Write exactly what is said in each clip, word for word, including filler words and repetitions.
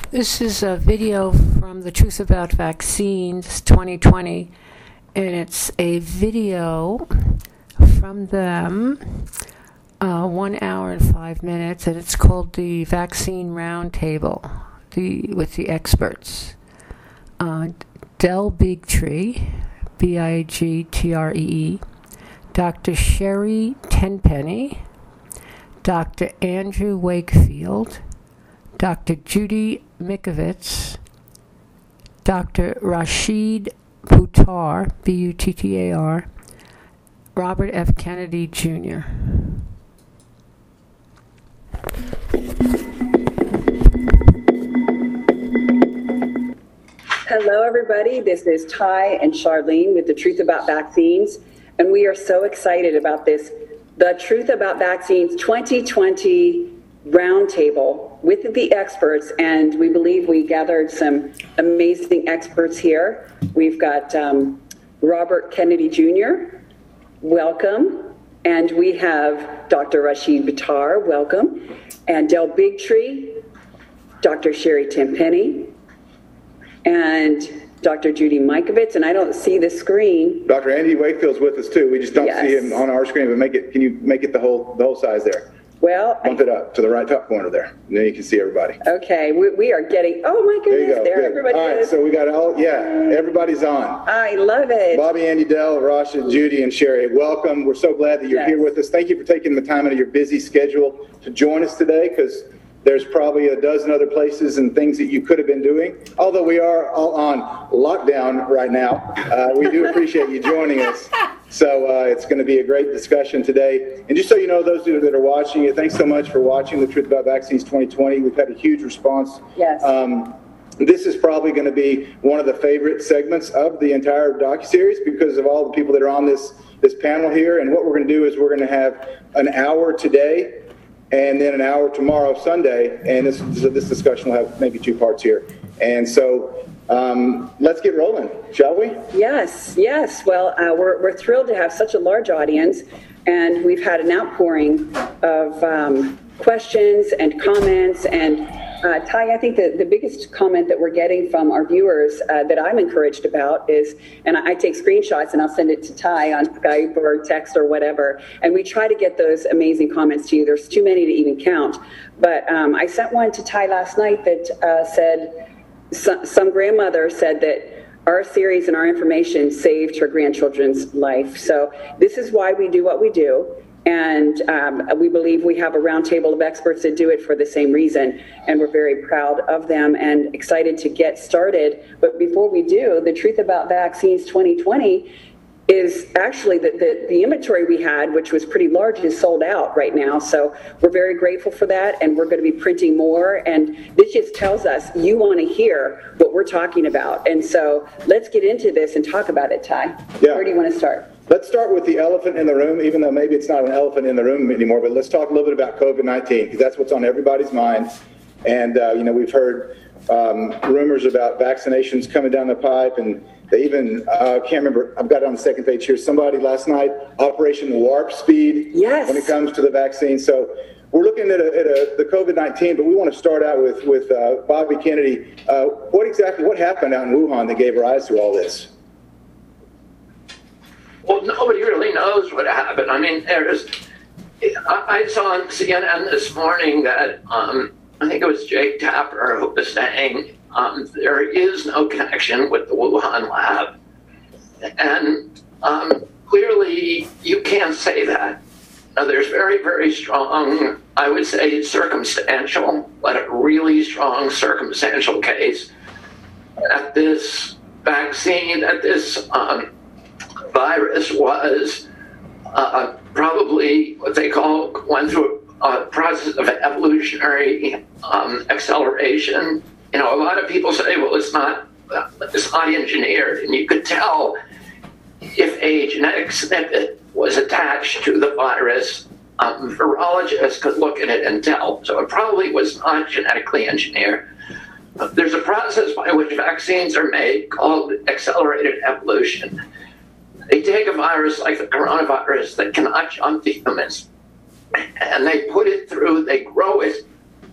This is a video from The Truth About Vaccines twenty twenty, and it's a video from them, uh, one hour and five minutes, and it's called the Vaccine Roundtable the, with the experts. Uh, Del Bigtree, B I G T R E E, Doctor Sherry Tenpenny, Doctor Andrew Wakefield, Doctor Judy Mikovits, Doctor Rashid Buttar, B U T T A R, Robert F. Kennedy, Junior Hello, everybody. This is Ty and Charlene with The Truth About Vaccines, and we are so excited about this The Truth About Vaccines twenty twenty Roundtable with the experts, and we believe we gathered some amazing experts here. We've got um, Robert Kennedy, Junior Welcome. And we have Doctor Rashid Buttar, welcome. And Del Bigtree, Doctor Sherry Tenpenny, and Doctor Judy Mikovits, and I don't see the screen. Doctor Andy Wakefield's with us too. We just don't Yes. see him on our screen, but make it, can you make it the whole, the whole size there? Well, Bump it up to the right top corner there, and then you can see everybody. okay, we, we are getting, oh my There you goodness, go. there Good. everybody All right, is. so we got all, yeah, everybody's on. I love it. Bobby, Andy, Dell, Rasha, Judy, and Sherry, welcome. We're so glad that you're Yes. here with us. Thank you for taking the time out of your busy schedule to join us today, because there's probably a dozen other places and things that you could have been doing. Although we are all on lockdown right now, uh, we do appreciate you joining us. So uh, it's going to be a great discussion today. And just so you know, those of you that are watching it, thanks so much for watching The Truth About Vaccines twenty twenty. We've had a huge response. Yes. Um, this is probably going to be one of the favorite segments of the entire docuseries because of all the people that are on this, this panel here. And what we're going to do is we're going to have an hour today and then an hour tomorrow, Sunday, and this, so this discussion will have maybe two parts here. And so um, let's get rolling, shall we? Yes, yes. Well, uh, we're, we're thrilled to have such a large audience, and we've had an outpouring of um, questions and comments. And uh, Ty, I think the, the biggest comment that we're getting from our viewers uh, that I'm encouraged about is, and I, I take screenshots and I'll send it to Ty on Skype or text or whatever, and we try to get those amazing comments to you. There's too many to even count. But um, I sent one to Ty last night that uh, said, so, some grandmother said that our series and our information saved her grandchildren's life. So this is why we do what we do. And um, we believe we have a roundtable of experts that do it for the same reason. And we're very proud of them and excited to get started. But before we do, The Truth About Vaccines twenty twenty is actually the, the, the inventory we had, which was pretty large, is sold out right now. So we're very grateful for that, and we're going to be printing more. And this just tells us you want to hear what we're talking about. And so let's get into this and talk about it, Ty. Yeah. Where do you want to start? Let's start with the elephant in the room, even though maybe it's not an elephant in the room anymore, but let's talk a little bit about COVID nineteen, because that's what's on everybody's mind. And, uh, you know, we've heard um, rumors about vaccinations coming down the pipe, and they even, I uh, can't remember, I've got it on the second page here, somebody last night, Operation Warp Speed, yes, when it comes to the vaccine. So we're looking at, a, at a, the COVID nineteen, but we want to start out with, with uh, Bobby Kennedy. Uh, what exactly, what happened out in Wuhan that gave rise to all this? Well, nobody really knows what happened. I mean, there's, I, I saw on C N N this morning that um, I think it was Jake Tapper who was saying um, there is no connection with the Wuhan lab. And um, clearly you can't say that. Now, there's very, very strong, I would say circumstantial, but a really strong circumstantial case that this vaccine, that this um, virus was uh, probably what they call went through a process of evolutionary um, acceleration. You know, a lot of people say, well, it's not, it's not engineered, and you could tell if a genetic snippet was attached to the virus. Um, virologists could look at it and tell. So it probably was not genetically engineered. There's a process by which vaccines are made called accelerated evolution. They take a virus like the coronavirus that cannot jump to humans, and they put it through, they grow it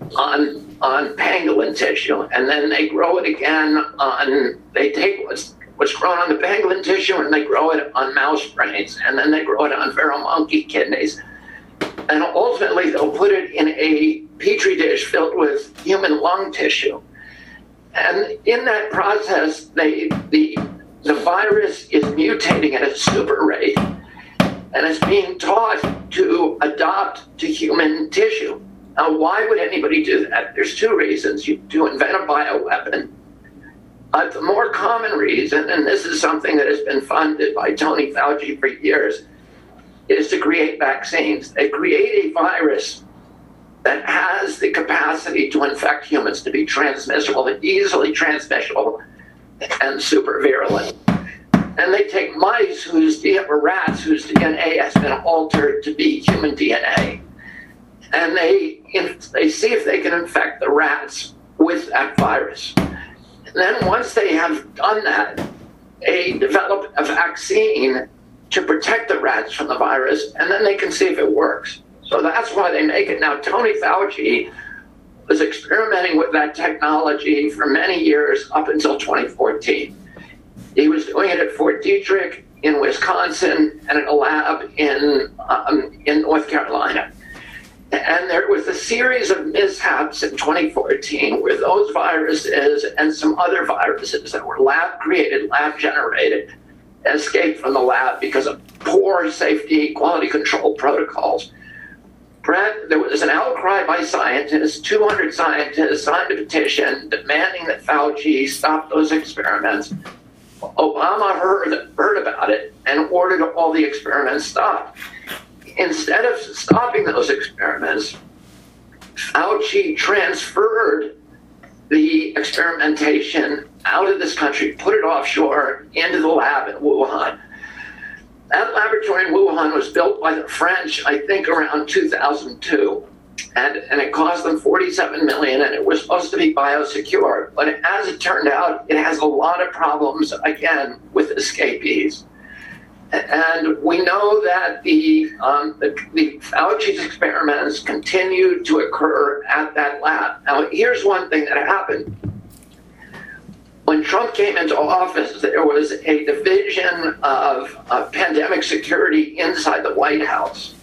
on on pangolin tissue, and then they grow it again on, they take what's, what's grown on the pangolin tissue and they grow it on mouse brains, and then they grow it on feral monkey kidneys. And ultimately, they'll put it in a petri dish filled with human lung tissue. And in that process, they, the, the virus is mutating at a super rate, and it's being taught to adopt to human tissue. Now, why would anybody do that? There's two reasons. You to invent a bioweapon. Uh, the more common reason, and this is something that has been funded by Tony Fauci for years, is to create vaccines. They create a virus that has the capacity to infect humans, to be transmissible, easily transmissible, and super virulent. And they take mice whose D N A, or rats whose D N A has been altered to be human D N A, and they they see if they can infect the rats with that virus. And then once they have done that, they develop a vaccine to protect the rats from the virus, and then they can see if it works. So that's why they make it. Now, Tony Fauci was experimenting with that technology for many years up until twenty fourteen. He was doing it at Fort Detrick in Wisconsin and at a lab in, um, in North Carolina. And there was a series of mishaps in twenty fourteen where those viruses and some other viruses that were lab-created, lab-generated, escaped from the lab because of poor safety, quality control protocols. Brett, there was an outcry by scientists. two hundred scientists signed a petition demanding that Fauci stop those experiments. Obama heard, heard about it and ordered all the experiments stopped. Instead of stopping those experiments, Fauci transferred the experimentation out of this country, put it offshore into the lab in Wuhan. That laboratory in Wuhan was built by the French, I think, around two thousand two. And, and it cost them forty-seven million dollars, and it was supposed to be biosecure. But as it turned out, it has a lot of problems, again, with escapees. And we know that the, um, the, the Fauci's experiments continued to occur at that lab. Now, here's one thing that happened. When Trump came into office, there was a division of uh, pandemic security inside the White House.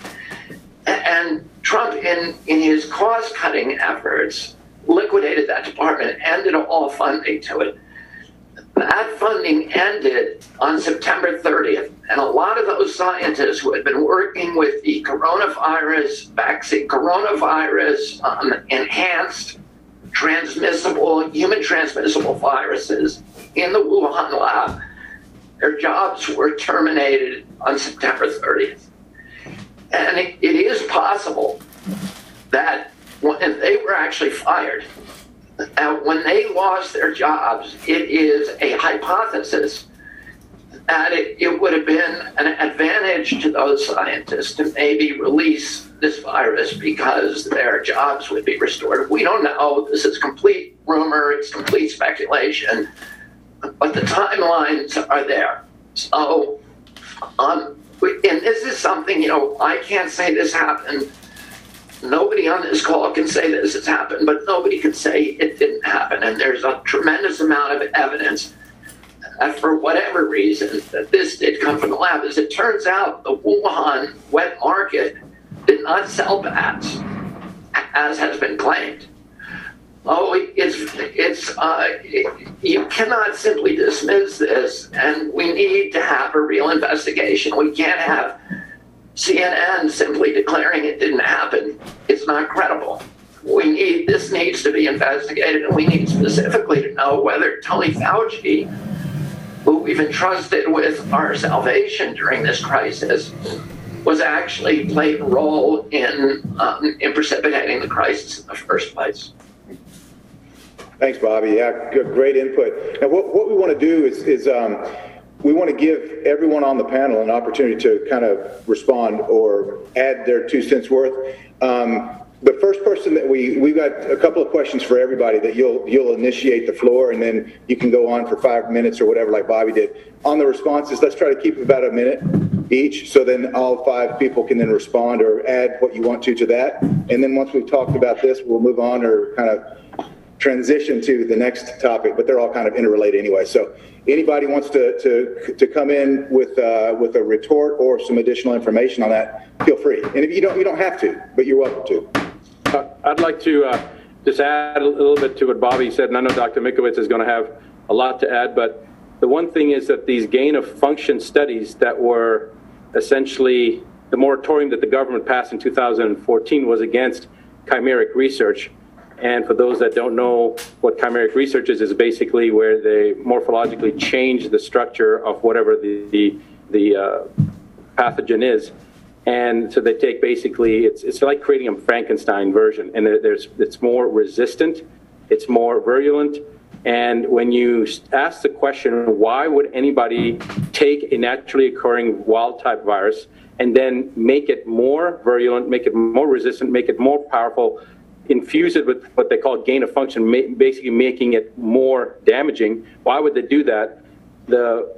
And Trump, in, in his cost-cutting efforts, liquidated that department, ended all funding to it. That funding ended on September thirtieth, and a lot of those scientists who had been working with the coronavirus vaccine, coronavirus um, enhanced transmissible, human transmissible viruses in the Wuhan lab, their jobs were terminated on September thirtieth. And it, it is possible that when they were actually fired, uh, when they lost their jobs, it is a hypothesis that it, it would have been an advantage to those scientists to maybe release this virus because their jobs would be restored. We don't know. This is complete rumor. It's complete speculation. But the timelines are there. So, um, and this is something, you know, I can't say this happened. Nobody on this call can say this has happened, but nobody can say it didn't happen. And there's a tremendous amount of evidence that for whatever reason that this did come from the lab. As it turns out, the Wuhan wet market did not sell bats, as has been claimed. Oh, it's, it's, uh, it, you cannot simply dismiss this, and we need to have a real investigation. We can't have C N N simply declaring it didn't happen. It's not credible. We need, this needs to be investigated, and we need specifically to know whether Tony Fauci, who we've entrusted with our salvation during this crisis, was actually played a role in, um, in precipitating the crisis in the first place. Thanks, Bobby. Yeah, good, great input. Now, what, what we want to do is, is um, we want to give everyone on the panel an opportunity to kind of respond or add their two cents worth. Um, the first person that we, we've got a couple of questions for everybody that you'll, you'll initiate the floor, and then you can go on for five minutes or whatever like Bobby did. On the responses, let's try to keep about a minute. each. So then all five people can then respond or add what you want to to that. And then once we've talked about this, we'll move on or kind of transition to the next topic, but they're all kind of interrelated anyway. So anybody wants to, to, to come in with, uh, with a retort or some additional information on that, feel free. And if you don't, you don't have to, but you're welcome to. Uh, I'd like to uh, just add a little bit to what Bobby said, and I know Doctor Mickowitz is going to have a lot to add, but the one thing is that these gain of function studies that were essentially the moratorium that the government passed in two thousand fourteen was against chimeric research. And for those that don't know what chimeric research is, is basically where they morphologically change the structure of whatever the, the, the uh, pathogen is. And so they take basically, it's, it's like creating a Frankenstein version, and there's, it's more resistant, it's more virulent. And when you ask the question, why would anybody take a naturally occurring wild type virus and then make it more virulent, make it more resistant, make it more powerful, infuse it with what they call gain of function, basically making it more damaging? Why would they do that? The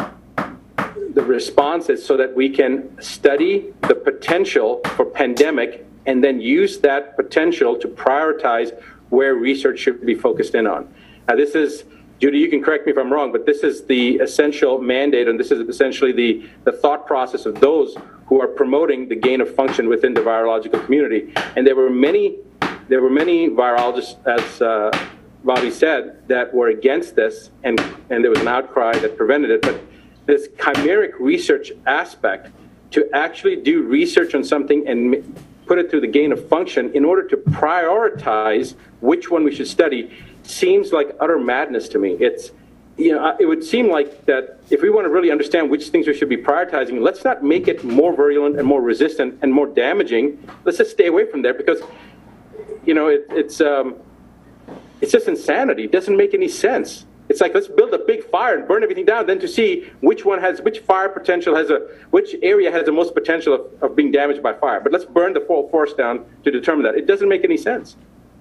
The response is so that we can study the potential for pandemic and then use that potential to prioritize where research should be focused in on. Now, this is, Judy, you can correct me if I'm wrong, but this is the essential mandate, and this is essentially the, the thought process of those who are promoting the gain of function within the virological community. And there were many, there were many virologists, as uh, Bobby said, that were against this, and, and there was an outcry that prevented it. But this chimeric research aspect, to actually do research on something and put it through the gain of function in order to prioritize which one we should study, seems like utter madness to me. It's, you know, it would seem like that if we want to really understand which things we should be prioritizing, let's not make it more virulent and more resistant and more damaging. Let's just stay away from there, because, you know, it, it's um, it's just insanity. It doesn't make any sense. It's like, let's build a big fire and burn everything down, then to see which one has, which fire potential has a, which area has the most potential of, of being damaged by fire. But let's burn the whole forest down to determine that. It doesn't make any sense.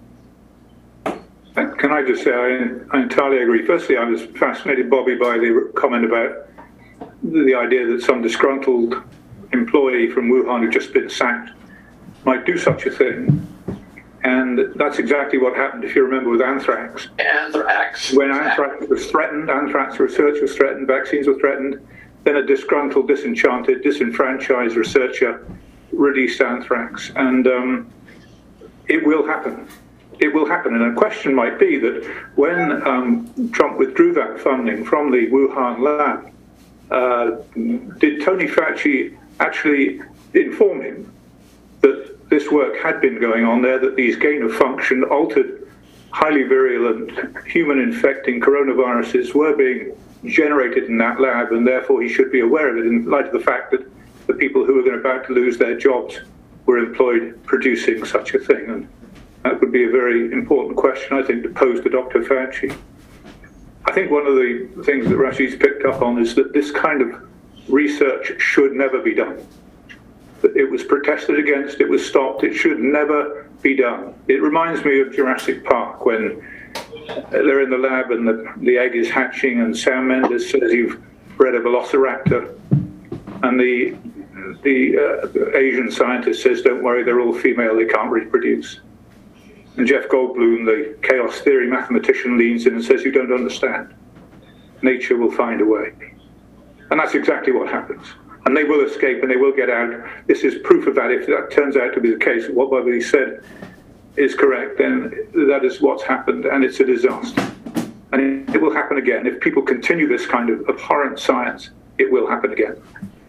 Can I just say, I, I entirely agree. Firstly, I was fascinated, Bobby, by the comment about the idea that some disgruntled employee from Wuhan who'd just been sacked might do such a thing. And that's exactly what happened, if you remember, with anthrax. Anthrax. When anthrax was threatened, anthrax research was threatened, vaccines were threatened, then a disgruntled, disenchanted, disenfranchised researcher released anthrax. And um, it will happen. It will happen. And a question might be that when um, Trump withdrew that funding from the Wuhan lab, uh, did Tony Fauci actually inform him that this work had been going on there, that these gain of function, altered, highly virulent, human-infecting coronaviruses were being generated in that lab, and therefore he should be aware of it in light of the fact that the people who were about to lose their jobs were employed producing such a thing? And that would be a very important question, I think, to pose to Doctor Fauci. I think one of the things that Rashid's picked up on is that this kind of research should never be done. It was protested against, it was stopped, it should never be done. It reminds me of Jurassic Park, when they're in the lab and the, the egg is hatching and Sam Mendes says you've bred a velociraptor, and the, the uh, Asian scientist says, don't worry, they're all female, they can't reproduce. And Jeff Goldblum, the chaos theory mathematician, leans in and says, you don't understand. Nature will find a way. And that's exactly what happens. And they will escape and they will get out. This is proof of that. If that turns out to be the case, what Bobby said is correct, then that is what's happened, and it's a disaster. And it will happen again. If people continue this kind of abhorrent science, it will happen again.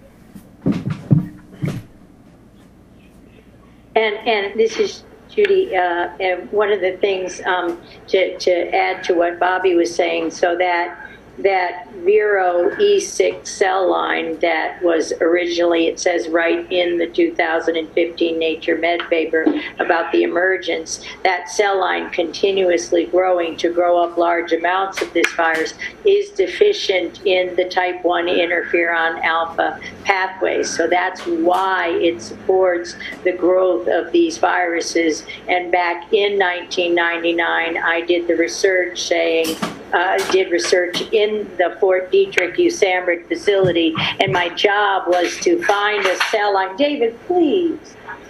And, and this is Judy, uh, and one of the things um, to, to add to what Bobby was saying, so that that Vero E six cell line that was originally, it says right in the two thousand fifteen Nature Med paper about the emergence, that cell line continuously growing to grow up large amounts of this virus is deficient in the type one interferon alpha pathways. So that's why it supports the growth of these viruses. And back in nineteen ninety-nine, I did the research saying uh, did research in the Fort Detrick USAMRIID facility, and my job was to find a cell line. David, please.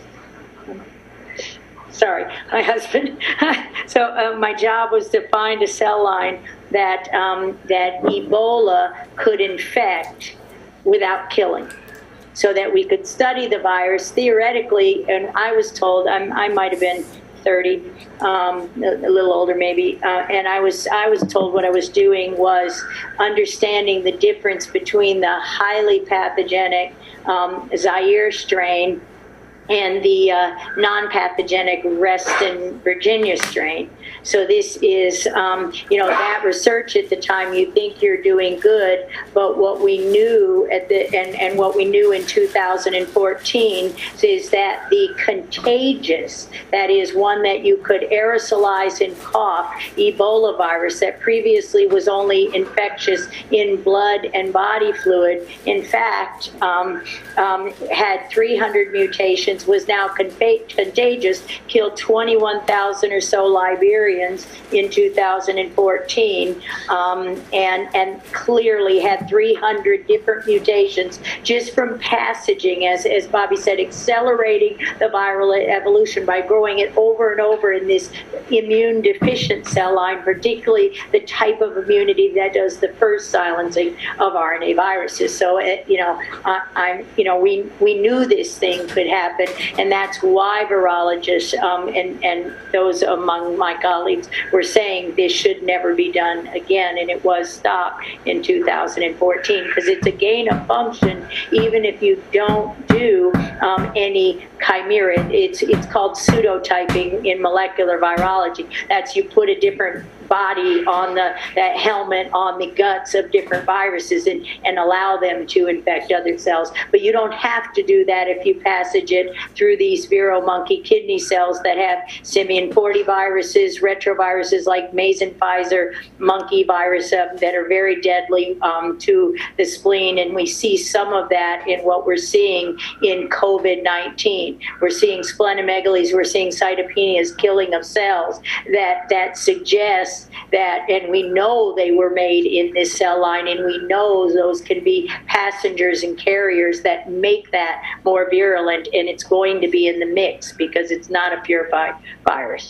Sorry, my husband. So uh, my job was to find a cell line that um, that Ebola could infect without killing, so that we could study the virus theoretically. And I was told, I'm, I might have been thirty, um, a little older maybe, uh, and I was I was told what I was doing was understanding the difference between the highly pathogenic um, Zaire strain and the uh, non-pathogenic Reston, Virginia strain. So this is, um, you know, that research at the time, you think you're doing good, but what we knew at the, and, and what we knew in two thousand fourteen is that the contagious, that is one that you could aerosolize and cough, Ebola virus that previously was only infectious in blood and body fluid, in fact, um, um, had three hundred mutations, was now contagious, killed twenty-one thousand or so Liberians in two thousand fourteen, um, and, and clearly had three hundred different mutations just from passaging, as, as Bobby said, accelerating the viral evolution by growing it over and over in this immune deficient cell line, particularly the type of immunity that does the first silencing of R N A viruses. So, it, you know, I, I'm, you know, we we knew this thing could happen, and that's why virologists um, and and those among my colleagues were saying this should never be done again, and it was stopped in two thousand fourteen because it's a gain of function even if you don't do um, any chimera. It's it's called pseudotyping in molecular virology. That's you put a different body on the that helmet on the guts of different viruses and, and allow them to infect other cells. But you don't have to do that if you passage it through these Vero monkey kidney cells that have simian forty viruses, retroviruses like Mason Pfizer monkey virus uh, that are very deadly um, to the spleen. And we see some of that in what we're seeing in COVID nineteen. We're seeing splenomegaly, we're seeing cytopenias, killing of cells that, that suggests that, and we know they were made in this cell line, and we know those can be passengers and carriers that make that more virulent, and it's going to be in the mix because it's not a purified virus.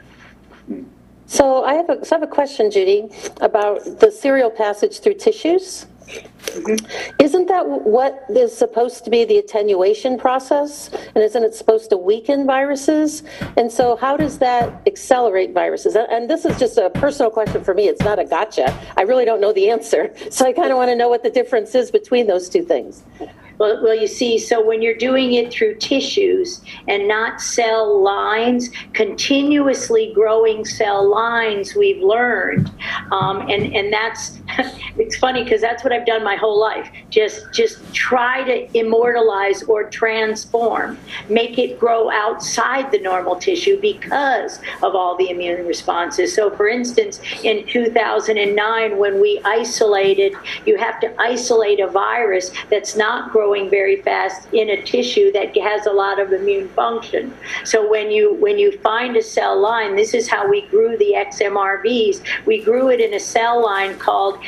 So I have a, so I have a question, Judy, about the serial passage through tissues. Mm-hmm. Isn't that what is supposed to be the attenuation process? And isn't it supposed to weaken viruses? And so how does that accelerate viruses? And this is just a personal question for me. It's not a gotcha. I really don't know the answer. So I kind of want to know what the difference is between those two things. Well, well, you see, so when you're doing it through tissues and not cell lines, continuously growing cell lines, we've learned, um, and and that's it's funny because that's what I've done my whole life. Just just try to immortalize or transform, make it grow outside the normal tissue because of all the immune responses. So, for instance, in two thousand nine, when we isolated, you have to isolate a virus that's not growing very fast in a tissue that has a lot of immune function. So when you when you find a cell line, this is how we grew the X M R Vs. We grew it in a cell line called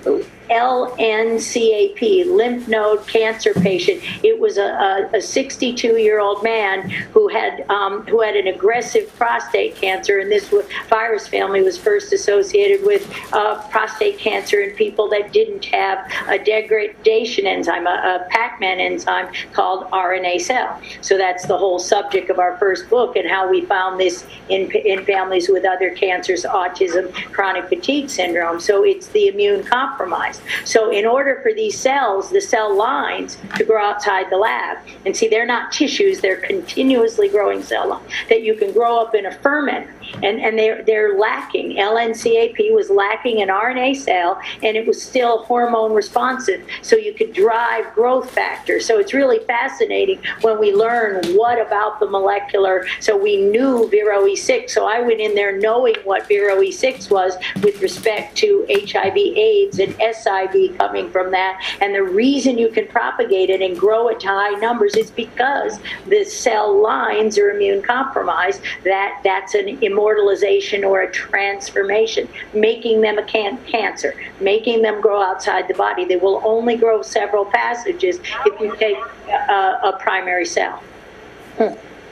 L N C A P, lymph node cancer patient. It was a sixty-two-year-old man who had um, who had an aggressive prostate cancer, and this virus family was first associated with uh, prostate cancer in people that didn't have a degradation enzyme, a, a Pac-Man enzyme called R N A cell. So that's the whole subject of our first book, and how we found this in in families with other cancers, autism, chronic fatigue syndrome. So it's the immune compromise. So in order for these cells, the cell lines, to grow outside the lab, and see, they're not tissues, they're continuously growing cell lines that you can grow up in a ferment, and, and they're, they're lacking. L N C A P was lacking an R N A cell, and it was still hormone responsive, so you could drive growth factor. So it's really fascinating when we learn what about the molecular. So we knew Vero E six, so I went in there knowing what Vero E six was with respect to H I V AIDS and S I V coming from that. And the reason you can propagate it and grow it to high numbers is because the cell lines are immune compromised. That that's an immortalization or a transformation, making them a can cancer, making them grow outside the body. They will only grow several passages if you take a, a primary cell. Hmm.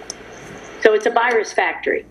So it's a virus factory.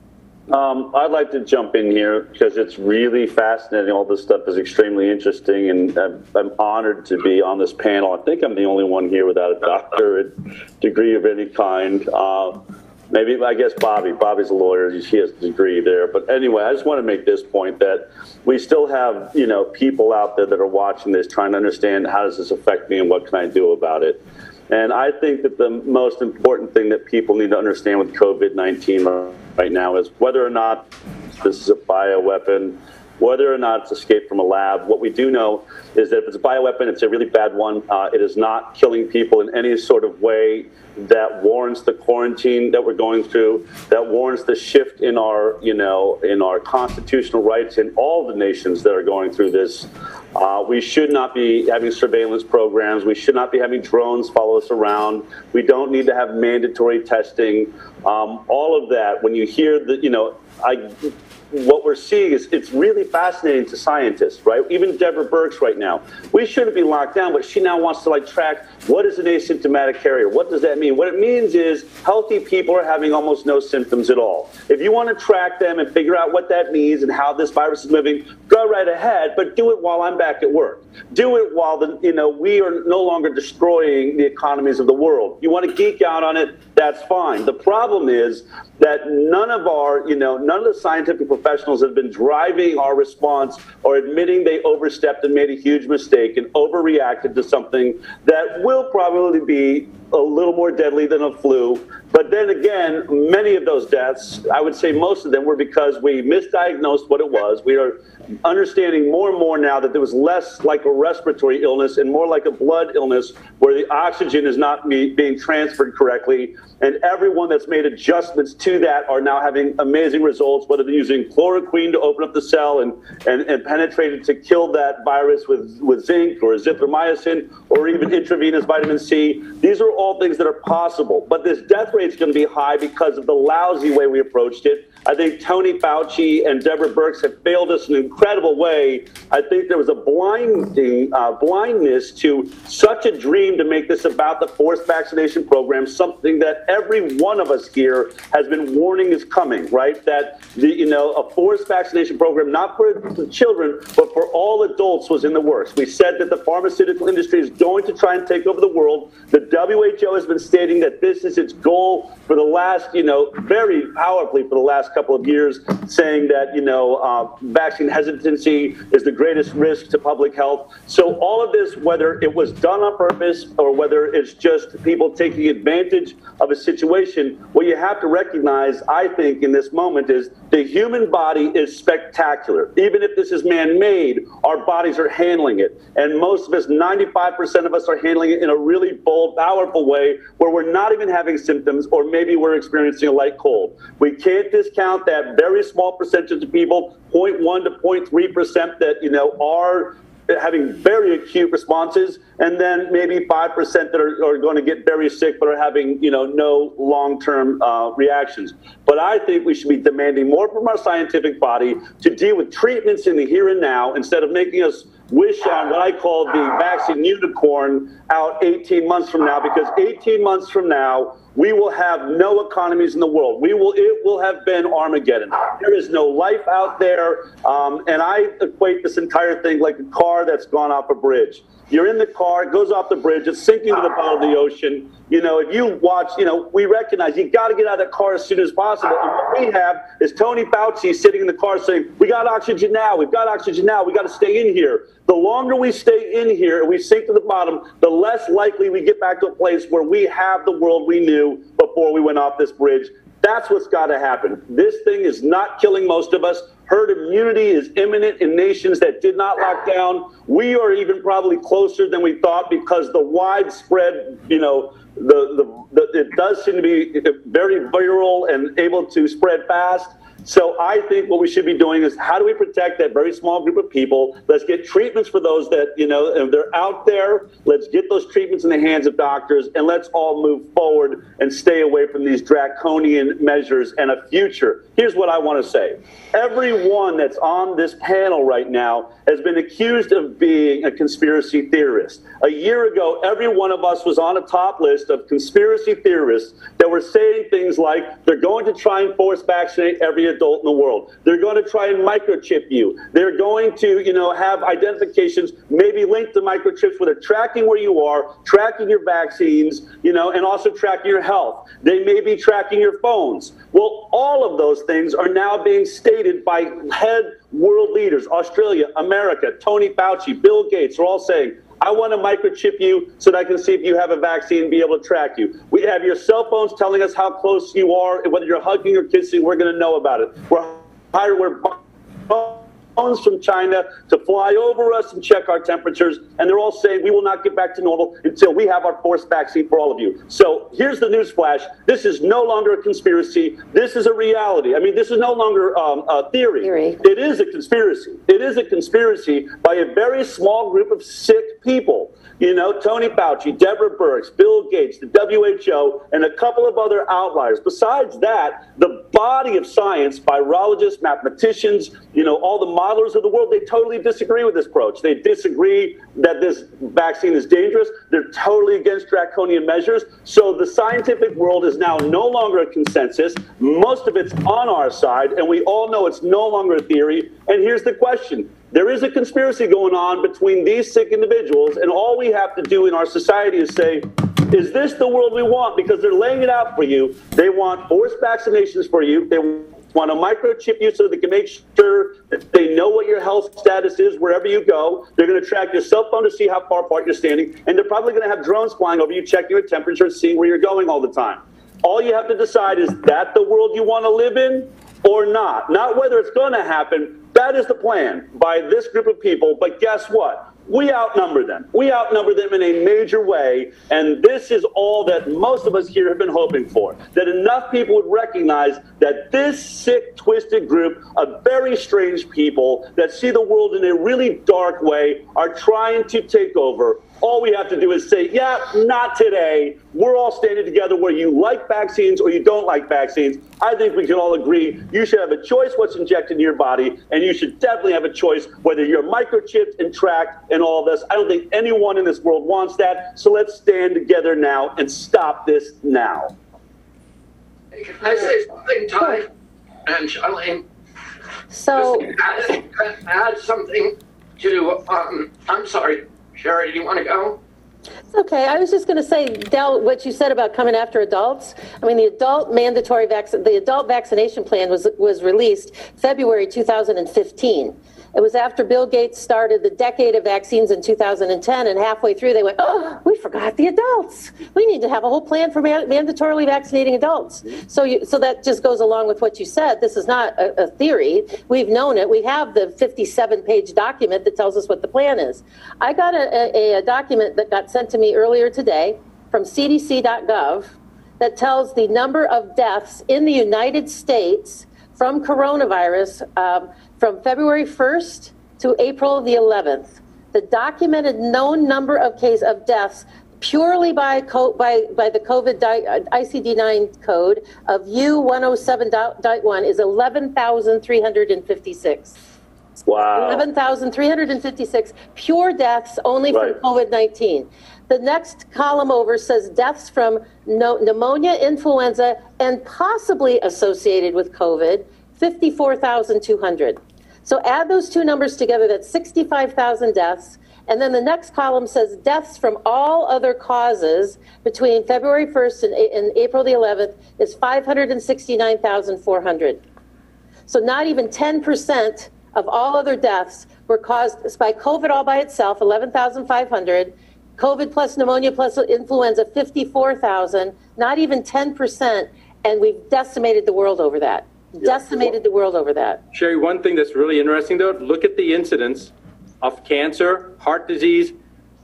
Um, I'd like to jump in here because it's really fascinating. All this stuff is extremely interesting, and I'm, I'm honored to be on this panel. I think I'm the only one here without a doctorate degree of any kind. Uh, maybe, I guess Bobby. Bobby's a lawyer. He has a degree there. But anyway, I just want to make this point that we still have, you know, people out there that are watching this trying to understand how does this affect me and what can I do about it. And I think that the most important thing that people need to understand with COVID nineteen right now is whether or not this is a bioweapon, whether or not it's escaped from a lab. What we do know is that if it's a bioweapon, it's a really bad one. Uh, it is not killing people in any sort of way that warrants the quarantine that we're going through, that warrants the shift in our, you know, in our constitutional rights in all the nations that are going through this. Uh, we should not be having surveillance programs. We should not be having drones follow us around. We don't need to have mandatory testing. Um, all of that, when you hear that, you know, I, what we're seeing is it's really fascinating to scientists, right? Even Deborah Birx right now. We shouldn't be locked down, but she now wants to like track what is an asymptomatic carrier. What does that mean? What it means is healthy people are having almost no symptoms at all. If you want to track them and figure out what that means and how this virus is moving, go right ahead, but do it while I'm back at work. Do it while the, you know, we are no longer destroying the economies of the world. You want to geek out on it, that's fine. The problem is that none of our, you know, none of the scientific professionals that have been driving our response are admitting they overstepped and made a huge mistake and overreacted to something that will probably be a little more deadly than a flu. But then again, many of those deaths, I would say most of them, were because we misdiagnosed what it was. We are understanding more and more now that there was less like a respiratory illness and more like a blood illness where the oxygen is not be, being transferred correctly. And everyone that's made adjustments to that are now having amazing results, whether they're using chloroquine to open up the cell and, and, and penetrate it to kill that virus with, with zinc or azithromycin or even intravenous vitamin C. These are all things that are possible. But this death rate is going to be high because of the lousy way we approached it. I think Tony Fauci and Deborah Birx have failed us in an incredible way. I think there was a blinding uh, blindness to such a dream to make this about the forced vaccination program, something that every one of us here has been warning is coming, right? That the, you know, a forced vaccination program, not for the children, but for all adults was in the works. We said that the pharmaceutical industry is going to try and take over the world. The W H O has been stating that this is its goal for the last, you know, very powerfully for the last couple of years, saying that, you know, uh, vaccine hesitancy is the greatest risk to public health. So all of this, whether it was done on purpose or whether it's just people taking advantage of a situation, what you have to recognize, I think, in this moment is the human body is spectacular. Even if this is man-made, our bodies are handling it. And most of us, ninety-five percent of us, are handling it in a really bold, powerful way where we're not even having symptoms, or maybe we're experiencing a light cold. We can't discount that very small percentage of people, zero point one to zero point three percent, that, you know, are having very acute responses, and then maybe five percent that are, are going to get very sick but are having, you know, no long-term uh, reactions. But I think we should be demanding more from our scientific body to deal with treatments in the here and now instead of making us wish on what I call the vaccine unicorn out eighteen months from now, because eighteen months from now, we will have no economies in the world. We will, it will have been Armageddon. There is no life out there. Um, and I equate this entire thing like a car that's gone off a bridge. You're in the car, it goes off the bridge, it's sinking to the bottom of the ocean. You know, if you watch, you know, we recognize you got to get out of that car as soon as possible. And what we have is Tony Fauci sitting in the car saying, we got oxygen now, we've got oxygen now, we got to stay in here. The longer we stay in here and we sink to the bottom, the less likely we get back to a place where we have the world we knew before we went off this bridge. That's what's got to happen. This thing is not killing most of us. Herd immunity is imminent in nations that did not lock down. We are even probably closer than we thought because the widespread, you know, the, the, the it does seem to be very viral and able to spread fast. So I think what we should be doing is how do we protect that very small group of people? Let's get treatments for those that, you know, if they're out there, let's get those treatments in the hands of doctors, and let's all move forward and stay away from these draconian measures and a future. Here's what I want to say. Everyone that's on this panel right now has been accused of being a conspiracy theorist. A year ago, every one of us was on a top list of conspiracy theorists that were saying things like they're going to try and force vaccinate every adult in the world. They're going to try and microchip you. They're going to, you know, have identifications maybe linked to microchips where they're tracking where you are, tracking your vaccines, you know, and also tracking your health. They may be tracking your phones. Well, all of those things are now being stated by head world leaders, Australia, America, Tony Fauci, Bill Gates are all saying, I want to microchip you so that I can see if you have a vaccine and be able to track you. We have your cell phones telling us how close you are, and whether you're hugging or kissing, we're going to know about it. We're hired, we're drones from China to fly over us and check our temperatures, and they're all saying we will not get back to normal until we have our forced vaccine for all of you. So here's the news flash. This is no longer a conspiracy. This is a reality. I mean, this is no longer um, a theory. theory. It is a conspiracy. It is a conspiracy by a very small group of sick people. You know, Tony Fauci, Deborah Birx, Bill Gates, the W H O, and a couple of other outliers. Besides that, the body of science, virologists, mathematicians, you know, all the modelers of the world, they totally disagree with this approach. They disagree that this vaccine is dangerous. They're totally against draconian measures. So the scientific world is now no longer a consensus. Most of it's on our side, and we all know it's no longer a theory. And here's the question. There is a conspiracy going on between these sick individuals, and all we have to do in our society is say, is this the world we want? Because they're laying it out for you. They want forced vaccinations for you. They want to microchip you so they can make sure that they know what your health status is wherever you go. They're going to track your cell phone to see how far apart you're standing, and they're probably going to have drones flying over you, checking your temperature and seeing where you're going all the time. All you have to decide is that the world you want to live in or not. Not whether it's going to happen. That is the plan by this group of people. But guess what? We outnumber them. We outnumber them in a major way. And this is all that most of us here have been hoping for, that enough people would recognize that this sick, twisted group of very strange people that see the world in a really dark way are trying to take over. All we have to do is say, yeah, not today. We're all standing together where you like vaccines or you don't like vaccines. I think we can all agree you should have a choice what's injected into your body, and you should definitely have a choice whether you're microchipped and tracked and all this. I don't think anyone in this world wants that. So let's stand together now and stop this now. Can I say something, Ty and Charlene? So, add, add something to, um, I'm sorry, Sherry, do you want to go? It's okay. I was just going to say, Del, what you said about coming after adults. I mean, the adult mandatory vac- the adult vaccination plan was was released February two thousand fifteen. It was after Bill Gates started the decade of vaccines in two thousand ten, and halfway through they went, oh, we forgot the adults. We need to have a whole plan for man- mandatorily vaccinating adults. So you, so that just goes along with what you said. This is not a, a theory. We've known it. We have the fifty-seven page document that tells us what the plan is. I got a, a, a document that got sent to me earlier today from C D C dot gov that tells the number of deaths in the United States from coronavirus um, from February first to April the eleventh. The documented known number of cases of deaths purely by co- by by the COVID I C D nine code of U one oh seven point one is eleven thousand three hundred fifty-six. Wow. eleven thousand three hundred fifty-six pure deaths only Right. from COVID nineteen. The next column over says deaths from no, pneumonia, influenza, and possibly associated with COVID, fifty-four thousand two hundred. So add those two numbers together, that's sixty-five thousand deaths. And then the next column says deaths from all other causes between February first and, and April the eleventh is five hundred sixty-nine thousand four hundred. So not even ten percent of all other deaths were caused by COVID all by itself, eleven thousand five hundred. COVID plus pneumonia plus influenza, fifty-four thousand, not even ten percent, and we've decimated the world over that. Decimated the world over that. Sherry, one thing that's really interesting, though, look at the incidence of cancer, heart disease,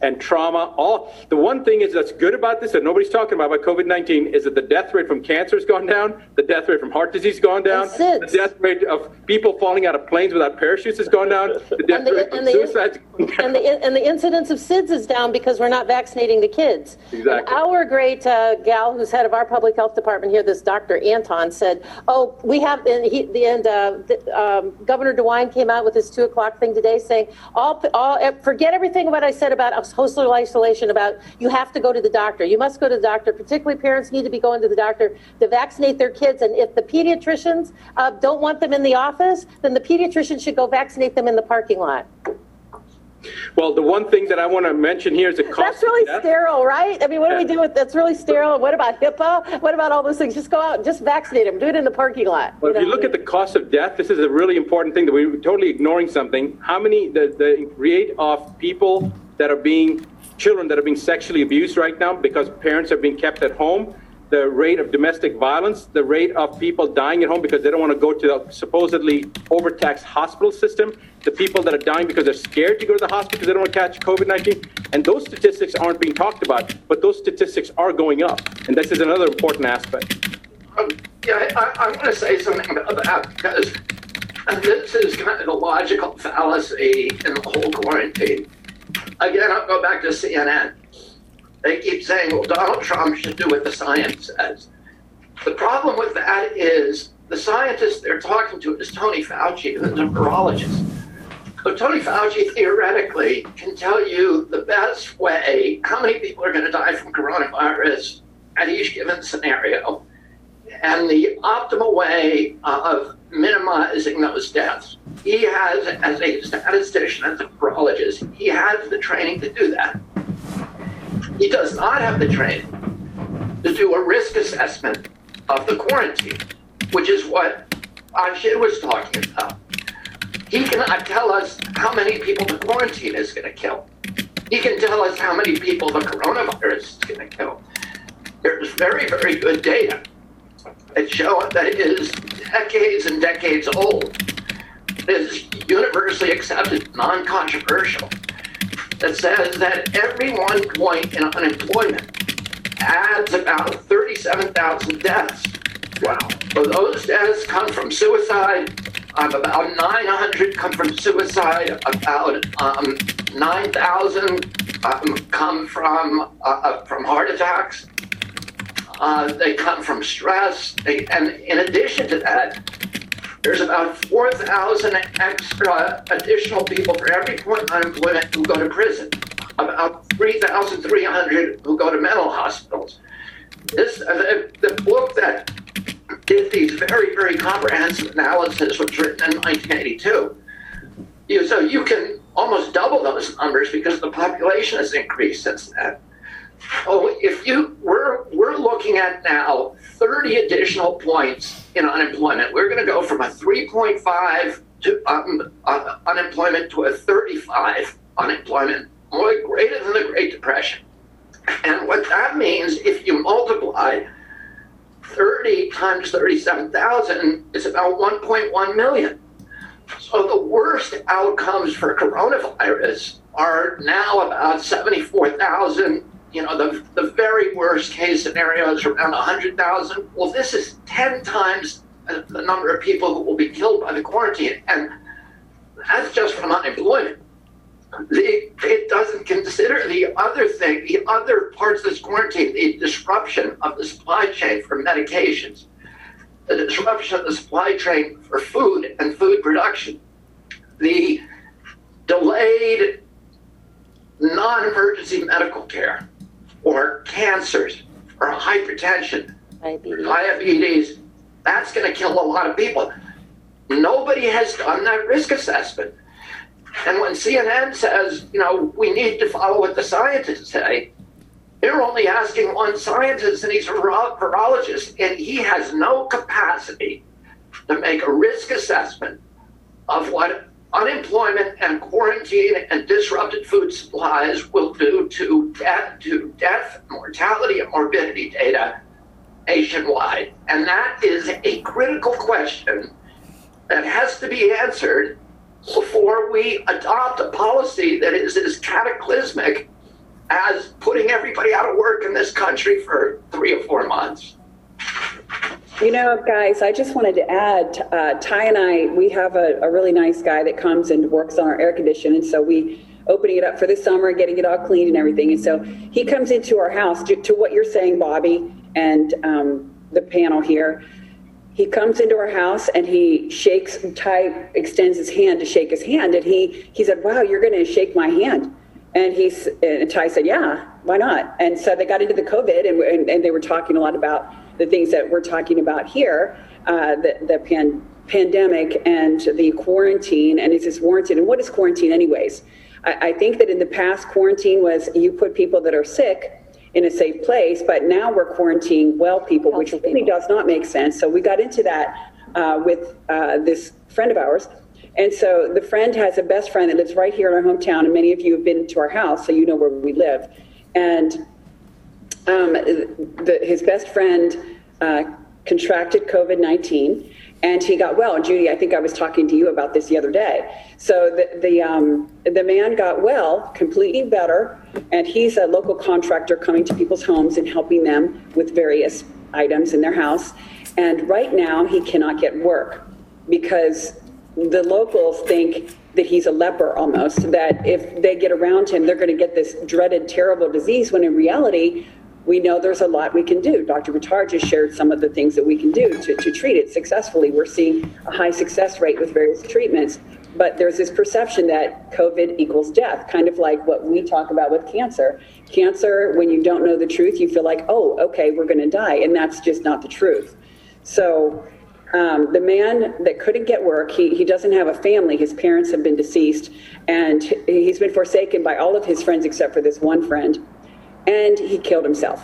and trauma. All the one thing is that's good about this that nobody's talking about about COVID nineteen is that the death rate from cancer has gone down, the death rate from heart disease has gone down, the death rate of people falling out of planes without parachutes has gone down, the death the, rate from suicides has gone down. And the, and the incidence of S I D S is down because we're not vaccinating the kids. Exactly. And our great uh, gal who's head of our public health department here, this Doctor Anton, said, oh, we have, and, he, and uh, the, um, Governor DeWine came out with his two o'clock thing today saying, all, all, forget everything what I said about social isolation, about you have to go to the doctor. You must go to the doctor. Particularly parents need to be going to the doctor to vaccinate their kids. And if the pediatricians uh, don't want them in the office, then the pediatrician should go vaccinate them in the parking lot. Well, the one thing that I want to mention here is the cost. That's really of death. sterile, right? I mean, what do we do with that's really sterile? What about HIPAA? What about all those things? Just go out and just vaccinate them. Do it in the parking lot. Well, you if know? you look at the cost of death, this is a really important thing that we're totally ignoring something. How many, the, the rate of people that are being, children that are being sexually abused right now because parents are being kept at home, the rate of domestic violence, the rate of people dying at home because they don't want to go to the supposedly overtaxed hospital system, the people that are dying because they're scared to go to the hospital because they don't want to catch COVID nineteen. And those statistics aren't being talked about, but those statistics are going up. And this is another important aspect. Um, yeah, I, I want to say something about that because this is kind of a logical fallacy in the whole quarantine. Again, I'll go back to C N N. They keep saying, well, Donald Trump should do what the science says. The problem with that is the scientist they're talking to is Tony Fauci, who's a virologist. So Tony Fauci theoretically can tell you the best way, how many people are going to die from coronavirus at each given scenario, and the optimal way of minimizing those deaths. He has, as a statistician, as a virologist, he has the training to do that. He does not have the training to do a risk assessment of the quarantine, which is what Ajit was talking about. He cannot tell us how many people the quarantine is going to kill. He can tell us how many people the coronavirus is going to kill. There's very, very good data that show that it is decades and decades old. It is universally accepted, non-controversial, that says that every one point in unemployment adds about thirty-seven thousand deaths. Wow. So those deaths come from suicide. Um, about nine hundred come from suicide. About um, nine thousand um, come from uh, from heart attacks. Uh, they come from stress. They, and in addition to that, there's about four thousand extra additional people for every point in unemployment who go to prison. About three thousand three hundred who go to mental hospitals. This uh, the, the book that did these very, very comprehensive analysis was written in nineteen eighty-two. You, so you can almost double those numbers because the population has increased since then. Oh, if you we're we're looking at now thirty additional points in unemployment. We're going to go from a three point five to um, uh, unemployment to a thirty-five unemployment, more greater than the Great Depression. And what that means, if you multiply thirty times thirty-seven thousand, is about one point one million. So the worst outcomes for coronavirus are now about seventy-four thousand. You know, the, the very worst case scenario is around one hundred thousand. Well, this is ten times the number of people who will be killed by the quarantine. And that's just from unemployment. The, it doesn't consider the other thing, the other parts of this quarantine, the disruption of the supply chain for medications, the disruption of the supply chain for food and food production, the delayed non-emergency medical care, or cancers, or hypertension, Diabetes. diabetes, that's going to kill a lot of people. Nobody has done that risk assessment. And when C N N says, you know, we need to follow what the scientists say, they're only asking one scientist, and he's a virologist, and he has no capacity to make a risk assessment of what unemployment and quarantine and disrupted food supplies will do to death, to death, mortality, and morbidity data nationwide. And that is a critical question that has to be answered before we adopt a policy that is as cataclysmic as putting everybody out of work in this country for three or four months. You know, guys, I just wanted to add, uh, Ty and I, we have a, a really nice guy that comes and works on our air conditioning. And so we opening it up for the summer, getting it all cleaned and everything. And so he comes into our house to, to what you're saying, Bobby, and um, the panel here. He comes into our house and he shakes, Ty extends his hand to shake his hand. And he, he said, wow, you're going to shake my hand. And he's, and Ty said, yeah, why not? And so they got into the COVID and, and, and they were talking a lot about the things that we're talking about here, uh, the, the pan, pandemic and the quarantine, and is this warranted? And what is quarantine anyways? I, I think that in the past, quarantine was you put people that are sick in a safe place, but now we're quarantining well people, which really does not make sense. So we got into that uh, with uh, this friend of ours. And so the friend has a best friend that lives right here in our hometown, and many of you have been to our house, so you know where we live. And um, the, his best friend uh, contracted COVID nineteen, and he got well. And Judy, I think I was talking to you about this the other day. So the the, um, the man got well, completely better, and he's a local contractor coming to people's homes and helping them with various items in their house. And right now, he cannot get work because the locals think that he's a leper almost, that if they get around him, they're going to get this dreaded, terrible disease, when in reality, we know there's a lot we can do. Doctor Vitar just shared some of the things that we can do to, to treat it successfully. We're seeing a high success rate with various treatments, but there's this perception that COVID equals death, kind of like what we talk about with cancer. Cancer, when you don't know the truth, you feel like, oh, okay, we're going to die, and that's just not the truth. So um, the man that couldn't get work, he, he doesn't have a family. His parents have been deceased, and he's been forsaken by all of his friends except for this one friend. And he killed himself.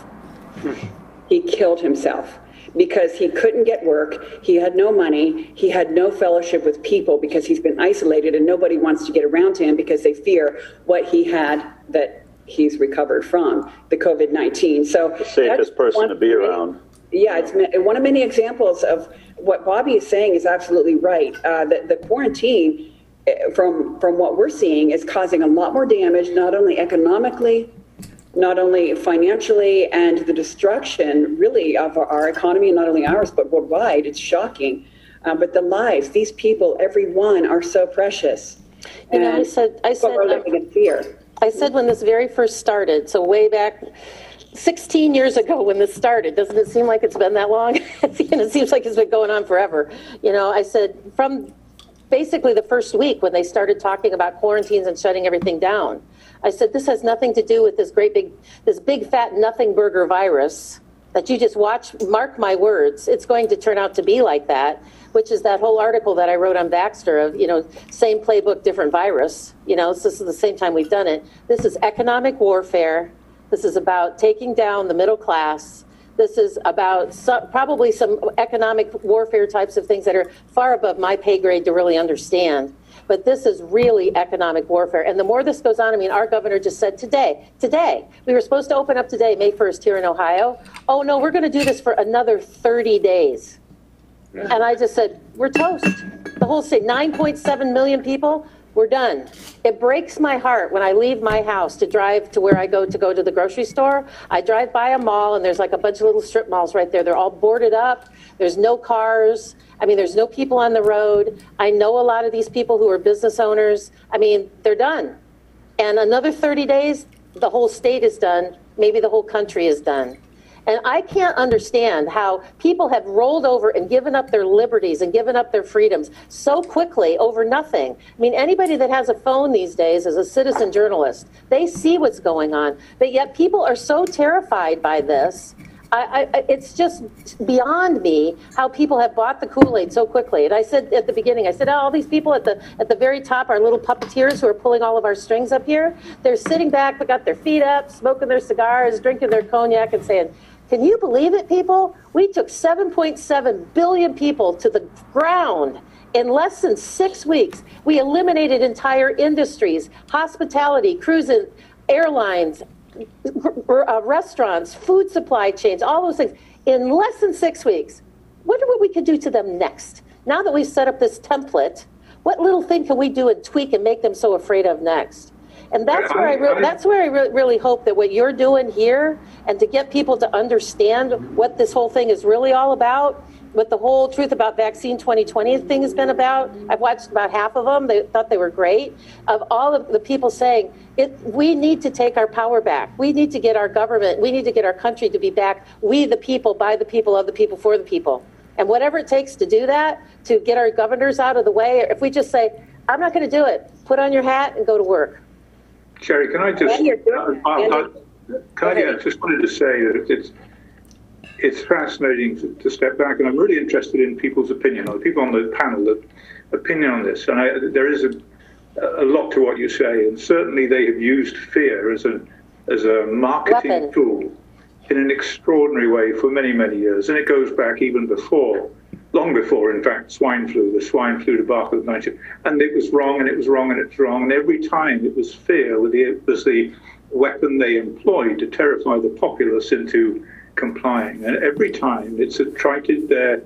He killed himself because he couldn't get work. He had no money. He had no fellowship with people because he's been isolated, and nobody wants to get around him because they fear what he had that he's recovered from, the COVID nineteen. So the safest person to be around. Yeah, it's one of many examples of what Bobby is saying is absolutely right. Uh, the, the quarantine, from, from what we're seeing, is causing a lot more damage, not only economically, not only financially, and the destruction really of our, our economy, and not only ours, but worldwide. It's shocking. Uh, but the lives, these people, every one, are so precious. You know, I said, I said, we're living in fear. I said when this very first started, so way back sixteen years ago when this started, doesn't it seem like it's been that long? It seems like it's been going on forever. You know, I said from basically the first week when they started talking about quarantines and shutting everything down, I said, this has nothing to do with this great big, this big fat nothing burger virus that you just watch, mark my words, it's going to turn out to be like that, which is that whole article that I wrote on Baxter of, you know, same playbook, different virus. You know, this is the same time we've done it. This is economic warfare. This is about taking down the middle class. This is about some, probably some economic warfare types of things that are far above my pay grade to really understand. But this is really economic warfare. And the more this goes on, I mean, our governor just said today, today, we were supposed to open up today, May first, here in Ohio. Oh, no, we're going to do this for another thirty days. Yeah. And I just said, we're toast. The whole state, nine point seven million people, we're done. It breaks my heart when I leave my house to drive to where I go to go to the grocery store. I drive by a mall, and there's like a bunch of little strip malls right there. They're all boarded up. There's no cars. I mean, there's no people on the road. I know a lot of these people who are business owners. I mean, they're done. And another thirty days, the whole state is done. Maybe the whole country is done. And I can't understand how people have rolled over and given up their liberties and given up their freedoms so quickly over nothing. I mean, anybody that has a phone these days is a citizen journalist. They see what's going on. But yet people are so terrified by this. I, I, it's just beyond me how people have bought the Kool-Aid so quickly. And I said at the beginning, I said, oh, all these people at the at the very top are little puppeteers who are pulling all of our strings up here. They're sitting back, they got their feet up, smoking their cigars, drinking their cognac, and saying, can you believe it, people? We took seven point seven billion people to the ground in less than six weeks. We eliminated entire industries, hospitality, cruising, airlines, Uh, restaurants, food supply chains, all those things in less than six weeks. Wonder what we could do to them next. Now that we've set up this template, what little thing can we do and tweak and make them so afraid of next? And that's where I, re- that's where I re- really hope that what you're doing here, and to get people to understand what this whole thing is really all about, what the whole Truth About Vaccine twenty twenty thing has been about. I've watched about half of them. They thought they were great. Of all of the people saying, it, we need to take our power back. We need to get our government, we need to get our country to be back. We the people, by the people, of the people, for the people. And whatever it takes to do that, to get our governors out of the way, if we just say, I'm not going to do it, put on your hat and go to work. Sherry, can I just, uh, uh, can I, I just wanted to say that it's, it's fascinating to, to step back, and I'm really interested in people's opinion, or the people on the panel, the opinion on this. And I, there is a, a lot to what you say, and certainly they have used fear as a, as a marketing Weapon. tool in an extraordinary way for many, many years. And it goes back even before, long before, in fact, swine flu, the swine flu debacle of nineteen. And it was wrong, and it was wrong, and it was wrong. And every time it was fear with the, it was the weapon they employed to terrify the populace into complying. And every time it's attrited their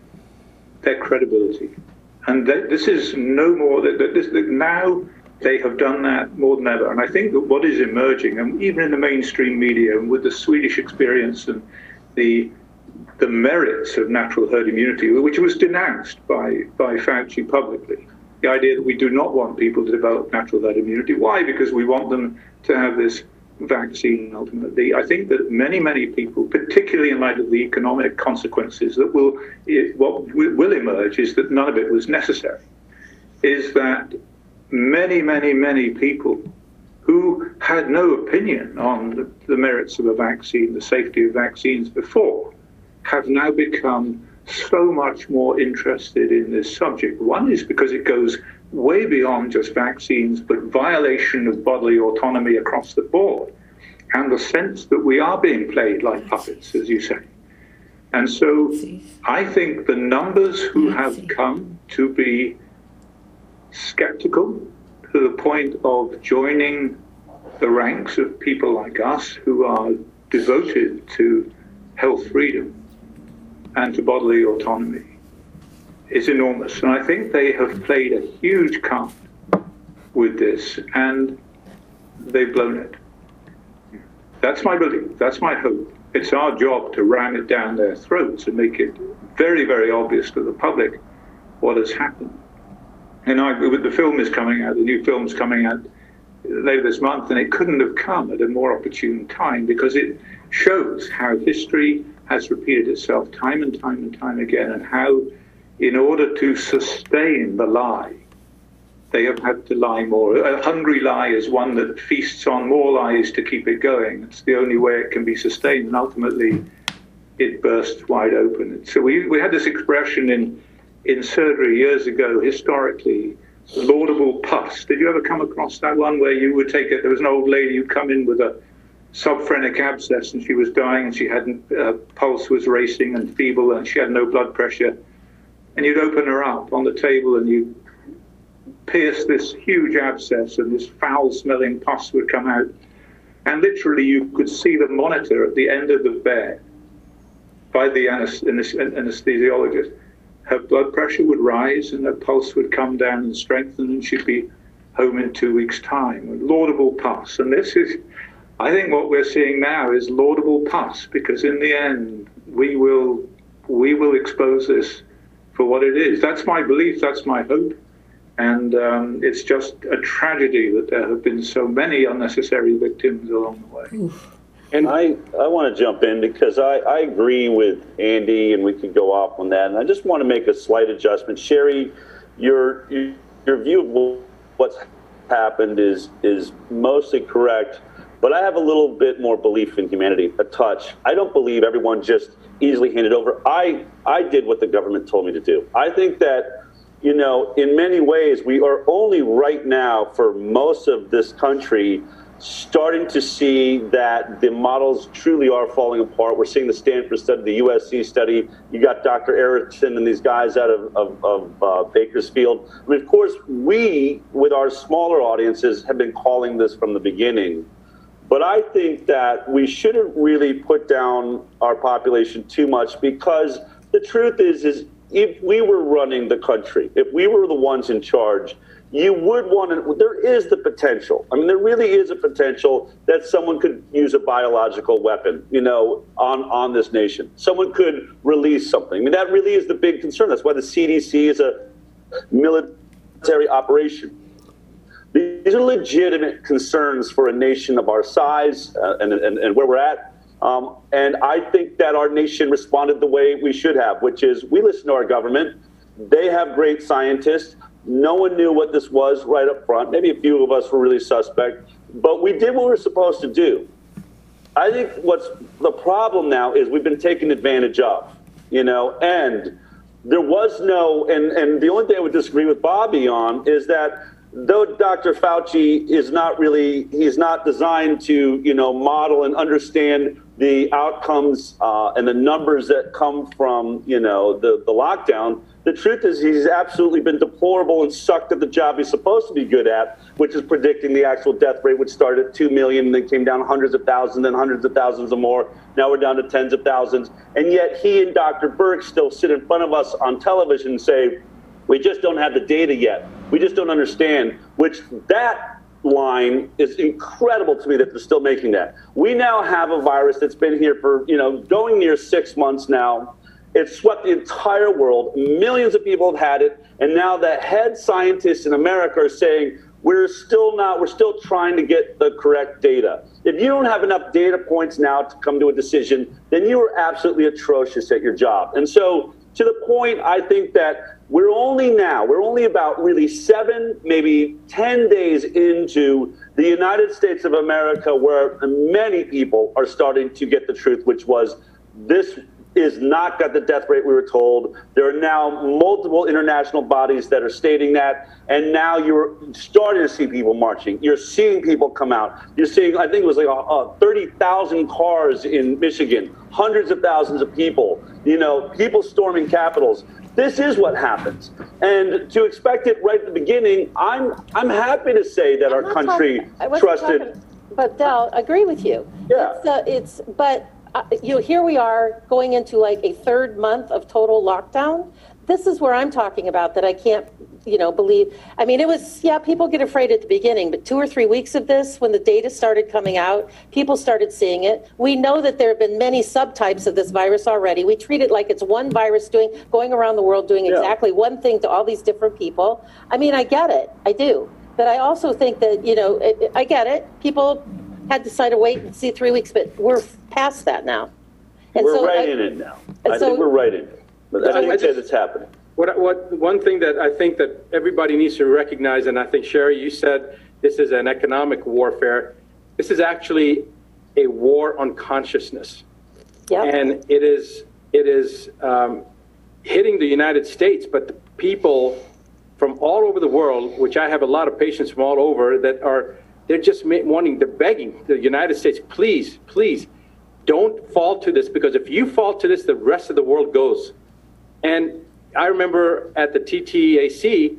their credibility. And th- this is no more, that this, that now they have done that more than ever. And I think that what is emerging, and even in the mainstream media, and with the Swedish experience and the the merits of natural herd immunity, which was denounced by, by Fauci publicly, the idea that we do not want people to develop natural herd immunity. Why? Because we want them to have this vaccine ultimately. I think that many, many people, particularly in light of the economic consequences that will, it, what will emerge is that none of it was necessary, is that many, many, many people who had no opinion on the, the merits of a vaccine, the safety of vaccines before, have now become so much more interested in this subject. One is because it goes way beyond just vaccines, but violation of bodily autonomy across the board, and the sense that we are being played like puppets, as you say. And so I think the numbers who have come to be skeptical to the point of joining the ranks of people like us who are devoted to health freedom and to bodily autonomy is enormous. And I think they have played a huge card with this, and they've blown it. That's my belief. That's my hope. It's our job to ram it down their throats and make it very, very obvious to the public what has happened. And I, the film is coming out, the new film's coming out later this month, and it couldn't have come at a more opportune time, because it shows how history has repeated itself time and time and time again, and how, in order to sustain the lie, they have had to lie more. A hungry lie is one that feasts on more lies to keep it going. It's the only way it can be sustained, and ultimately it bursts wide open. So we, we had this expression in, in surgery years ago, historically, laudable pus. Did you ever come across that one, where you would take it, there was an old lady who'd come in with a subphrenic abscess, and she was dying, and she hadn't, uh, pulse was racing and feeble, and she had no blood pressure. And you'd open her up on the table, and you'd pierce this huge abscess, and this foul-smelling pus would come out. And literally, you could see the monitor at the end of the bed by the anesthesiologist. Her blood pressure would rise, and her pulse would come down and strengthen, and she'd be home in two weeks' time. Laudable pus. And this is, I think what we're seeing now is laudable pus, because in the end, we will we will expose this for what it is. That's my belief, that's my hope. And um, it's just a tragedy that there have been so many unnecessary victims along the way. And I, I want to jump in, because I, I agree with Andy, and we could go off on that. And I just want to make a slight adjustment. Sherry, your your view of what's happened is is mostly correct. But I have a little bit more belief in humanity, a touch. I don't believe everyone just easily handed over. I, I did what the government told me to do. I think that, you know, in many ways, we are only right now, for most of this country, starting to see that the models truly are falling apart. We're seeing the Stanford study, the U S C study. You got Doctor Erickson and these guys out of, of, of uh, Bakersfield. I mean, of course, we, with our smaller audiences, have been calling this from the beginning. But I think that we shouldn't really put down our population too much, because the truth is, is if we were running the country, if we were the ones in charge, you would want to, there is the potential. I mean, there really is a potential that someone could use a biological weapon, you know, on, on this nation. Someone could release something. I mean, that really is the big concern. That's why the C D C is a military operation. These are legitimate concerns for a nation of our size uh, and, and, and where we're at. Um, and I think that our nation responded the way we should have, which is we listen to our government. They have great scientists. No one knew what this was right up front. Maybe a few of us were really suspect, but we did what we were supposed to do. I think what's the problem now is we've been taken advantage of, you know, and there was no, and, and the only thing I would disagree with Bobby on is that though Doctor Fauci is not really, he's not designed to, you know, model and understand the outcomes uh, and the numbers that come from, you know, the, the lockdown, the truth is he's absolutely been deplorable and sucked at the job he's supposed to be good at, which is predicting the actual death rate, which started at two million and then came down hundreds of thousands, then hundreds of thousands or more. Now we're down to tens of thousands. And yet he and Doctor Birx still sit in front of us on television and say, we just don't have the data yet. We just don't understand, which that line is incredible to me that they're still making that. We now have a virus that's been here for, you know, going near six months now. It's swept the entire world. Millions of people have had it. And now the head scientists in America are saying, we're still not, we're still trying to get the correct data. If you don't have enough data points now to come to a decision, then you are absolutely atrocious at your job. And so to the point, I think that we're only now, we're only about really seven, maybe ten days into the United States of America, where many people are starting to get the truth, which was this is not got the death rate we were told. There are now multiple international bodies that are stating that, and now you're starting to see people marching. You're seeing people come out. You're seeing, I think it was like uh, thirty thousand cars in Michigan, hundreds of thousands of people, you know, people storming capitals. This is what happens. And to expect it right at the beginning, I'm I'm happy to say that I'm our country talking, I wasn't trusted. Talking, but Del, I agree with you. Yeah. It's, uh, it's but uh, you know, here we are going into like a third month of total lockdown. This is where I'm talking about that I can't, you know, believe. I mean, it was, yeah, people get afraid at the beginning, but two or three weeks of this, when the data started coming out, people started seeing it. We know that there have been many subtypes of this virus already. We treat it like it's one virus doing, going around the world doing Yeah. exactly one thing to all these different people. I mean, I get it. I do. But I also think that, you know, it, I get it. People had to decide to wait and see three weeks, but we're past that now. And We're so right I, in it now. and I so- think we're right in it. But I I didn't say just- that's happening. What, what, one thing that I think that everybody needs to recognize, and I think, Sherry, you said this is an economic warfare. This is actually a war on consciousness. Yep. And it is, it is um, hitting the United States, but the people from all over the world, which I have a lot of patients from all over that are, they're just ma- wanting, they're begging the United States, please, please, don't fall to this, because if you fall to this, the rest of the world goes. And I remember at the T T A C,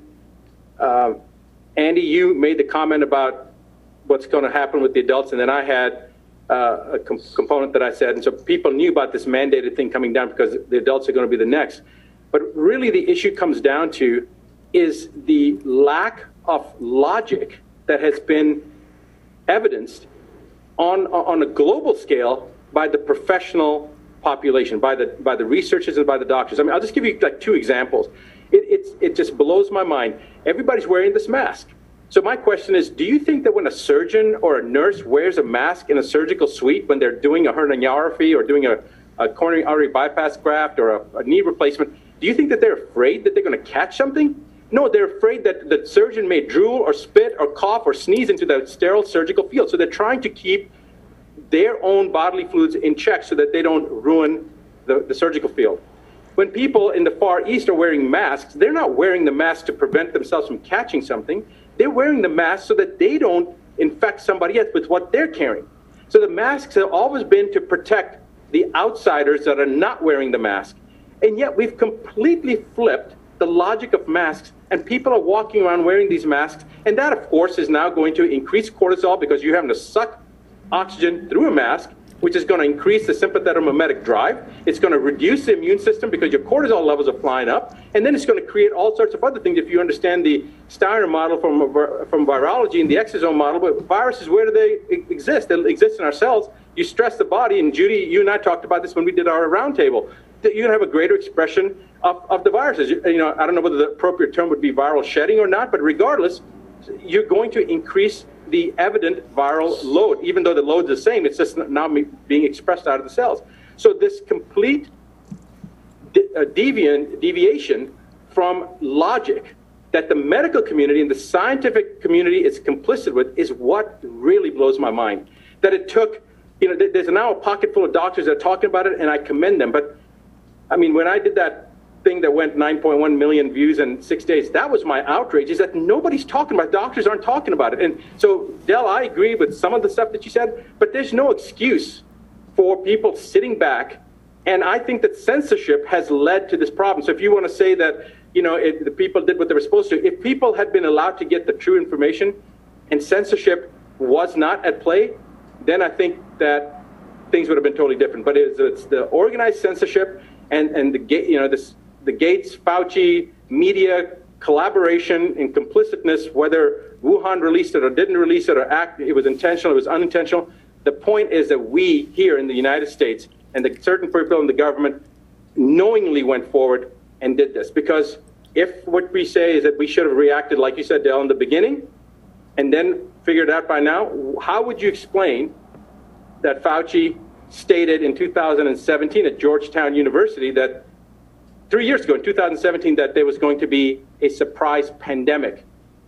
uh, Andy, you made the comment about what's going to happen with the adults, and then I had uh, a com- component that I said, and so people knew about this mandated thing coming down because the adults are going to be the next. But really the issue comes down to is the lack of logic that has been evidenced on, on a global scale by the professional population, by the by the researchers and by the doctors. I mean, I'll just give you like two examples. It it's, it just blows my mind. Everybody's wearing this mask. So my question is, do you think that when a surgeon or a nurse wears a mask in a surgical suite when they're doing a herniorrhaphy or doing a, a coronary artery bypass graft or a, a knee replacement, do you think that they're afraid that they're going to catch something? No, they're afraid that the surgeon may drool or spit or cough or sneeze into the sterile surgical field. So they're trying to keep their own bodily fluids in check so that they don't ruin the, the surgical field. When people in the Far East are wearing masks, they're not wearing the mask to prevent themselves from catching something. They're wearing the mask so that they don't infect somebody else with what they're carrying. So the masks have always been to protect the outsiders that are not wearing the mask. And yet we've completely flipped the logic of masks, and people are walking around wearing these masks. And that, of course, is now going to increase cortisol because you're having to suck oxygen through a mask, which is going to increase the sympathetic drive. It's going to reduce the immune system because your cortisol levels are flying up. And then it's going to create all sorts of other things. If you understand the Steiner model from, from virology and the exosome model, but viruses, where do they exist? They exist in our cells. You stress the body, and Judy, you and I talked about this when we did our roundtable, that you're going to have a greater expression of, of the viruses. You, you know, I don't know whether the appropriate term would be viral shedding or not, but regardless, you're going to increase the evident viral load. Even though the load's the same, it's just now being expressed out of the cells. So this complete de- uh, deviant, deviation from logic that the medical community and the scientific community is complicit with is what really blows my mind. That it took, you know, th- there's now a pocket full of doctors that are talking about it, and I commend them. But, I mean, when I did that thing that went nine point one million views in six days, that was my outrage, is that nobody's talking about it. Doctors aren't talking about it. And so, Del, I agree with some of the stuff that you said, but there's no excuse for people sitting back. And I think that censorship has led to this problem. So if you want to say that, you know, it, the people did what they were supposed to, if people had been allowed to get the true information and censorship was not at play, then I think that things would have been totally different. But it's, it's the organized censorship and, and the, you know, this, the Gates, Fauci, media collaboration and complicitness, whether Wuhan released it or didn't release it or act, it was intentional, it was unintentional. The point is that we here in the United States and the certain people in the government knowingly went forward and did this. Because if what we say is that we should have reacted, like you said, Del, in the beginning, and then figured out by now, how would you explain that Fauci stated in two thousand seventeen at Georgetown University that three years ago in two thousand seventeen that there was going to be a surprise pandemic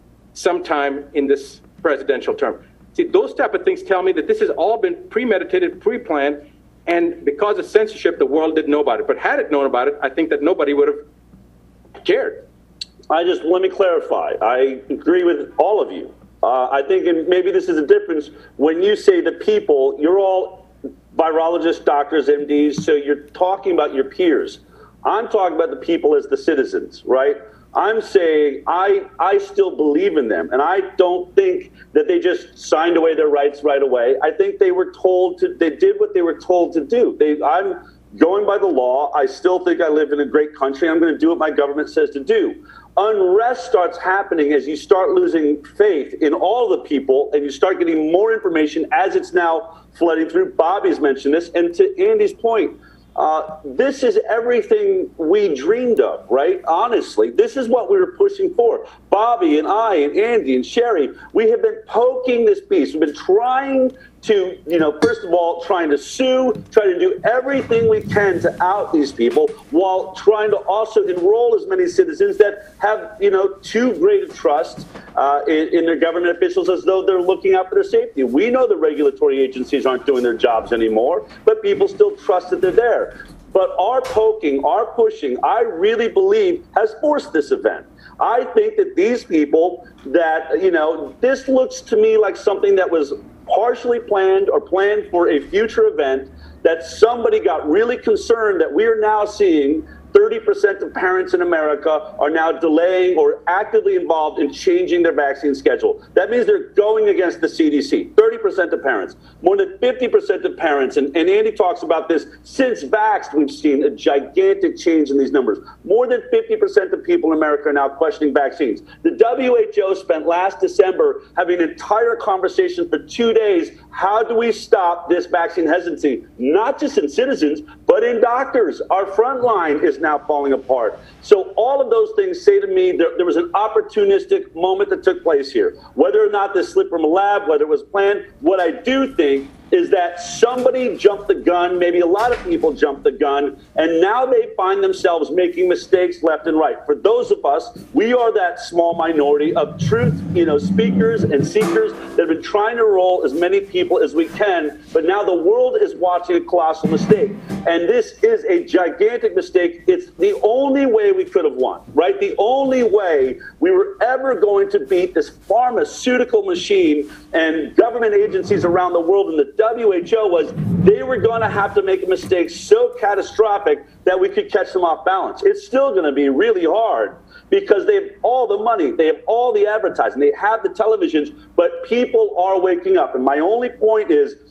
sometime in this presidential term? See, those type of things tell me that this has all been premeditated, pre-planned, and because of censorship, the world didn't know about it. But had it known about it, I think that nobody would have cared. I just, let me clarify. I agree with all of you. Uh, I think maybe this is a difference when you say the people, you're all virologists, doctors, M Ds, so you're talking about your peers. I'm talking about the people as the citizens, right? I'm saying I I still believe in them, and I don't think that they just signed away their rights right away. I think they were told to, they did what they were told to do. They, I'm going by the law. I still think I live in a great country. I'm going to do what my government says to do. Unrest starts happening as you start losing faith in all the people, and you start getting more information as it's now flooding through. Bobby's mentioned this, and to Andy's point, Uh, this is everything we dreamed of, right? Honestly, this is what we were pushing for. Bobby and I and Andy and Sherry, we have been poking this beast. We've been trying to, you know, first of all, trying to sue, trying to do everything we can to out these people while trying to also enroll as many citizens that have, you know, too great a trust uh, in, in their government officials as though they're looking out for their safety. We know the regulatory agencies aren't doing their jobs anymore, but people still trust that they're there. But our poking, our pushing, I really believe has forced this event. I think that these people that, you know, this looks to me like something that was partially planned or planned for a future event, that somebody got really concerned that we are now seeing thirty percent of parents in America are now delaying or actively involved in changing their vaccine schedule. That means they're going against the C D C, thirty percent of parents. More than fifty percent of parents, and, and Andy talks about this, since vaxxed, we've seen a gigantic change in these numbers. More than fifty percent of people in America are now questioning vaccines. The W H O spent last December having an entire conversation for two days. How do we stop this vaccine hesitancy? Not just in citizens, but in doctors. Our front line is now falling apart. So all of those things say to me there, there was an opportunistic moment that took place here. Whether or not this slipped from a lab, whether it was planned, what I do think is that somebody jumped the gun, maybe a lot of people jumped the gun, and now they find themselves making mistakes left and right. For those of us, we are that small minority of truth, you know, speakers and seekers that have been trying to enroll as many people as we can, but now the world is watching a colossal mistake. And this is a gigantic mistake. It's the only way we could have won, right? The only way we were ever going to beat this pharmaceutical machine and government agencies around the world and the W H O was they were going to have to make a mistake so catastrophic that we could catch them off balance. It's still going to be really hard because they have all the money, they have all the advertising, they have the televisions, but people are waking up. And my only point is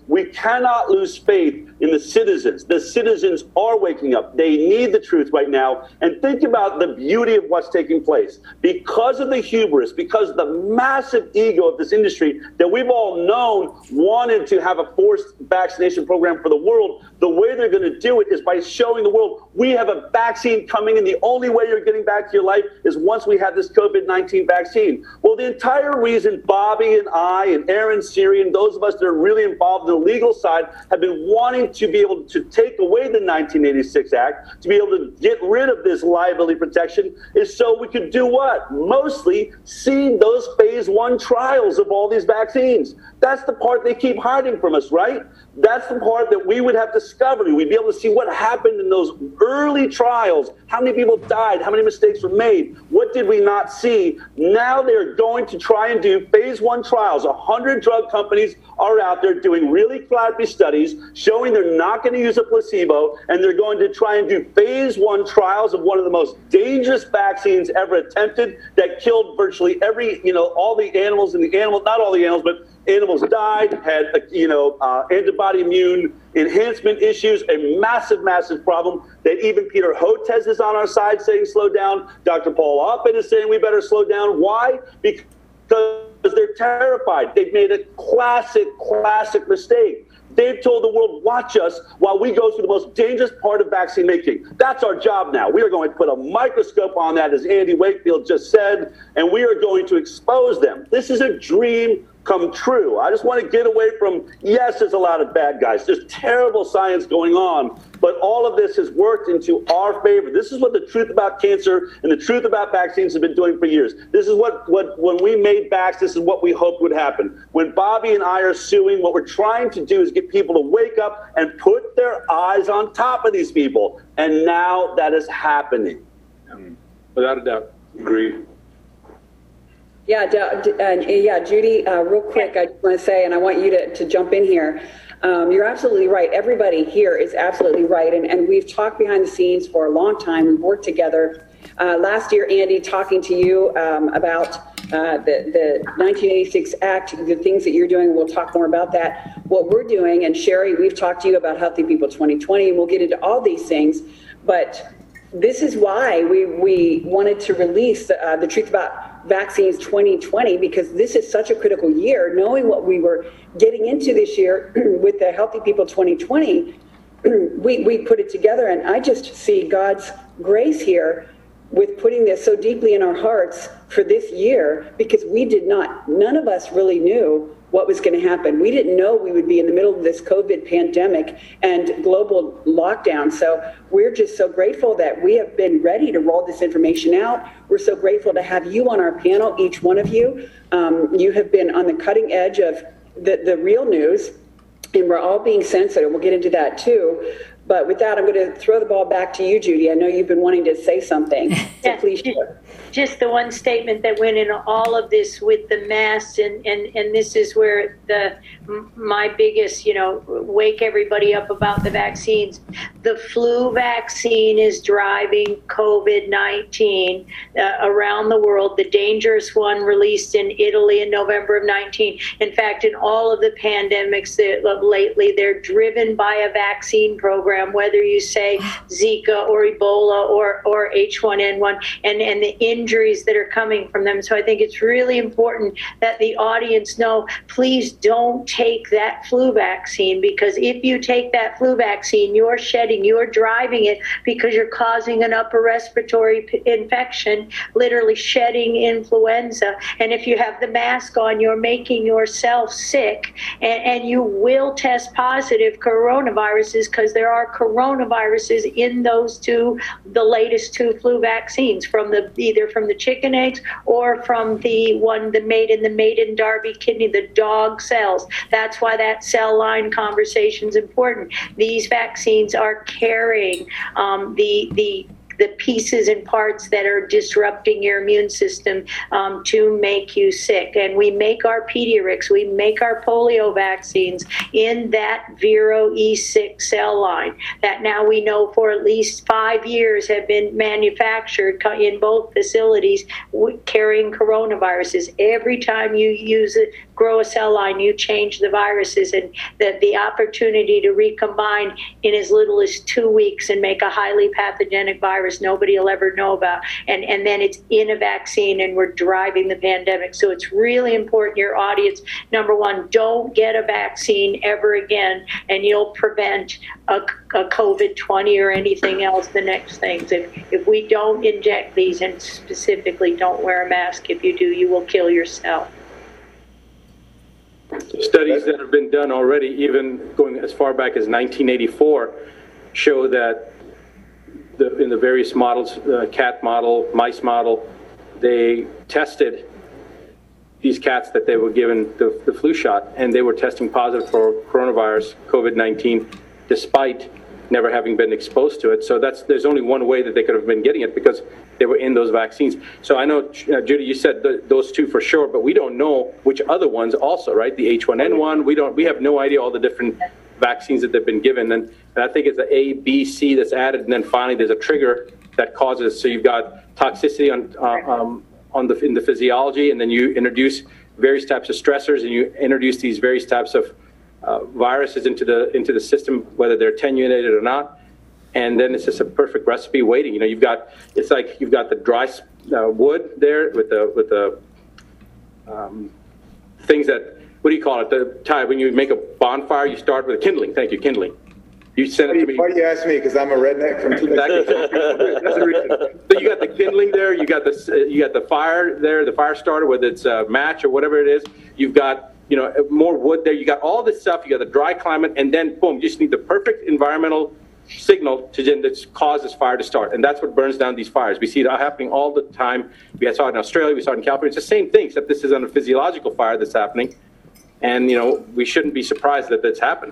We cannot lose faith in the citizens. The citizens are waking up. They need the truth right now. And think about the beauty of what's taking place. Because of the hubris, because of the massive ego of this industry that we've all known wanted to have a forced vaccination program for the world, the way they're going to do it is by showing the world we have a vaccine coming, and the only way you're getting back to your life is once we have this COVID nineteen vaccine. Well, the entire reason Bobby and I and Aaron Siri and those of us that are really involved in the legal side have been wanting to be able to take away the nineteen eighty-six Act, to be able to get rid of this liability protection, is so we could do what? Mostly see those phase one trials of all these vaccines. That's the part they keep hiding from us, right? That's the part that we would have discovery. We'd be able to see what happened in those early trials. How many people died? How many mistakes were made? What did we not see? Now they're going to try and do phase one trials. A hundred drug companies are out there doing really crappy studies showing they're not going to use a placebo, and they're going to try and do phase one trials of one of the most dangerous vaccines ever attempted that killed virtually every, you know, all the animals in the animal, not all the animals, but animals died, had, you know, uh, antibody immune enhancement issues, a massive, massive problem that even Peter Hotez is on our side saying slow down. Doctor Paul Oppen is saying we better slow down. Why? Because they're terrified. They've made a classic, classic mistake. They've told the world, watch us while we go through the most dangerous part of vaccine making. That's our job now. We are going to put a microscope on that, as Andy Wakefield just said, and we are going to expose them. This is a dream come true. I just want to get away from, yes, there's a lot of bad guys. There's terrible science going on, but all of this has worked into our favor. This is what the truth about cancer and the truth about vaccines have been doing for years. This is what, what when we made Vax, this is what we hoped would happen. When Bobby and I are suing, what we're trying to do is get people to wake up and put their eyes on top of these people. And now that is happening. Without a doubt. Agree. Yeah, uh, yeah, Judy, uh, real quick, I just want to say, and I want you to, to jump in here. Um, you're absolutely right. Everybody here is absolutely right. And, and we've talked behind the scenes for a long time. We've worked together. Uh, last year, Andy, talking to you um, about uh, the, the nineteen eighty-six Act, the things that you're doing, we'll talk more about that. What we're doing, and Sherry, we've talked to you about Healthy People twenty twenty, and we'll get into all these things. But this is why we, we wanted to release uh, the truth about vaccines twenty twenty, because this is such a critical year. Knowing what we were getting into this year with the Healthy People twenty twenty, we, we put it together, and I just see God's grace here with putting this so deeply in our hearts for this year, because we did not, none of us really knew what was going to happen. We didn't know we would be in the middle of this COVID pandemic and global lockdown. So we're just so grateful that we have been ready to roll this information out. We're so grateful to have you on our panel, each one of you. Um, you have been on the cutting edge of the, the real news, and we're all being sensitive. We'll get into that too. But with that, I'm going to throw the ball back to you, Judy. I know you've been wanting to say something. So yeah, please share. Just the one statement that went in all of this with the masks, and, and, and this is where the my biggest, you know, wake everybody up about the vaccines. The flu vaccine is driving COVID nineteen uh, around the world, the dangerous one released in Italy in November of nineteen. In fact, in all of the pandemics that, uh, lately, they're driven by a vaccine program, whether you say Zika or Ebola or, or H one N one, and, and the injuries that are coming from them. So I think it's really important that the audience know, please don't take that flu vaccine, because if you take that flu vaccine, you're shedding, you're driving it, because you're causing an upper respiratory p- infection, literally shedding influenza. And if you have the mask on, you're making yourself sick, and, and you will test positive coronaviruses, because there are coronaviruses in those two, the latest two flu vaccines, from the either from the chicken eggs or from the one that made in the Maiden-Darby kidney, the dog cells. That's why that cell line conversation is important. These vaccines are carrying um, the the the pieces and parts that are disrupting your immune system um, to make you sick. And we make our Pediarix, we make our polio vaccines in that Vero E six cell line that now we know for at least five years have been manufactured in both facilities carrying coronaviruses. Every time you use it, grow a cell line, you change the viruses, and that the opportunity to recombine in as little as two weeks and make a highly pathogenic virus nobody will ever know about. And, and then it's in a vaccine, and we're driving the pandemic. So it's really important, your audience, number one, don't get a vaccine ever again, and you'll prevent a, a COVID twenty or anything else, the next things. If, if we don't inject these, and specifically don't wear a mask, if you do, you will kill yourself. Studies that have been done already, even going as far back as nineteen eighty-four, show that the, in the various models, uh, cat model, mice model, they tested these cats that they were given the, the flu shot, and they were testing positive for coronavirus, COVID nineteen, despite never having been exposed to it. So that's, there's only one way that they could have been getting it, because they were in those vaccines. So I know, uh, Judy, you said the, those two for sure, but we don't know which other ones also, right? The H one N one, we don't, we have no idea all the different vaccines that they've been given. And, and I think it's the A, B, C that's added, and then finally there's a trigger that causes, so you've got toxicity on, uh, um, on the, in the physiology, and then you introduce various types of stressors, and you introduce these various types of uh, viruses into the into the system, whether they're attenuated or not, and then it's just a perfect recipe waiting. You know, you've got, it's like you've got the dry uh, wood there with the with the um, things that, what do you call it? The Ty, when you make a bonfire, you start with kindling. Thank you, kindling. You send it to me. Why do you ask me? Because I'm a redneck from Exactly. That's the reason. So you got the kindling there. You got the uh, you got the fire there, the fire starter, whether it's a match or whatever it is. You've got, you know, more wood there. You got all this stuff. You got the dry climate, and then boom, you just need the perfect environmental signal to then cause this fire to start, and that's what burns down these fires. We see it happening all the time. We saw it in Australia. We saw it in California. It's the same thing, except this is on a physiological fire that's happening, and you know, we shouldn't be surprised that that's happened.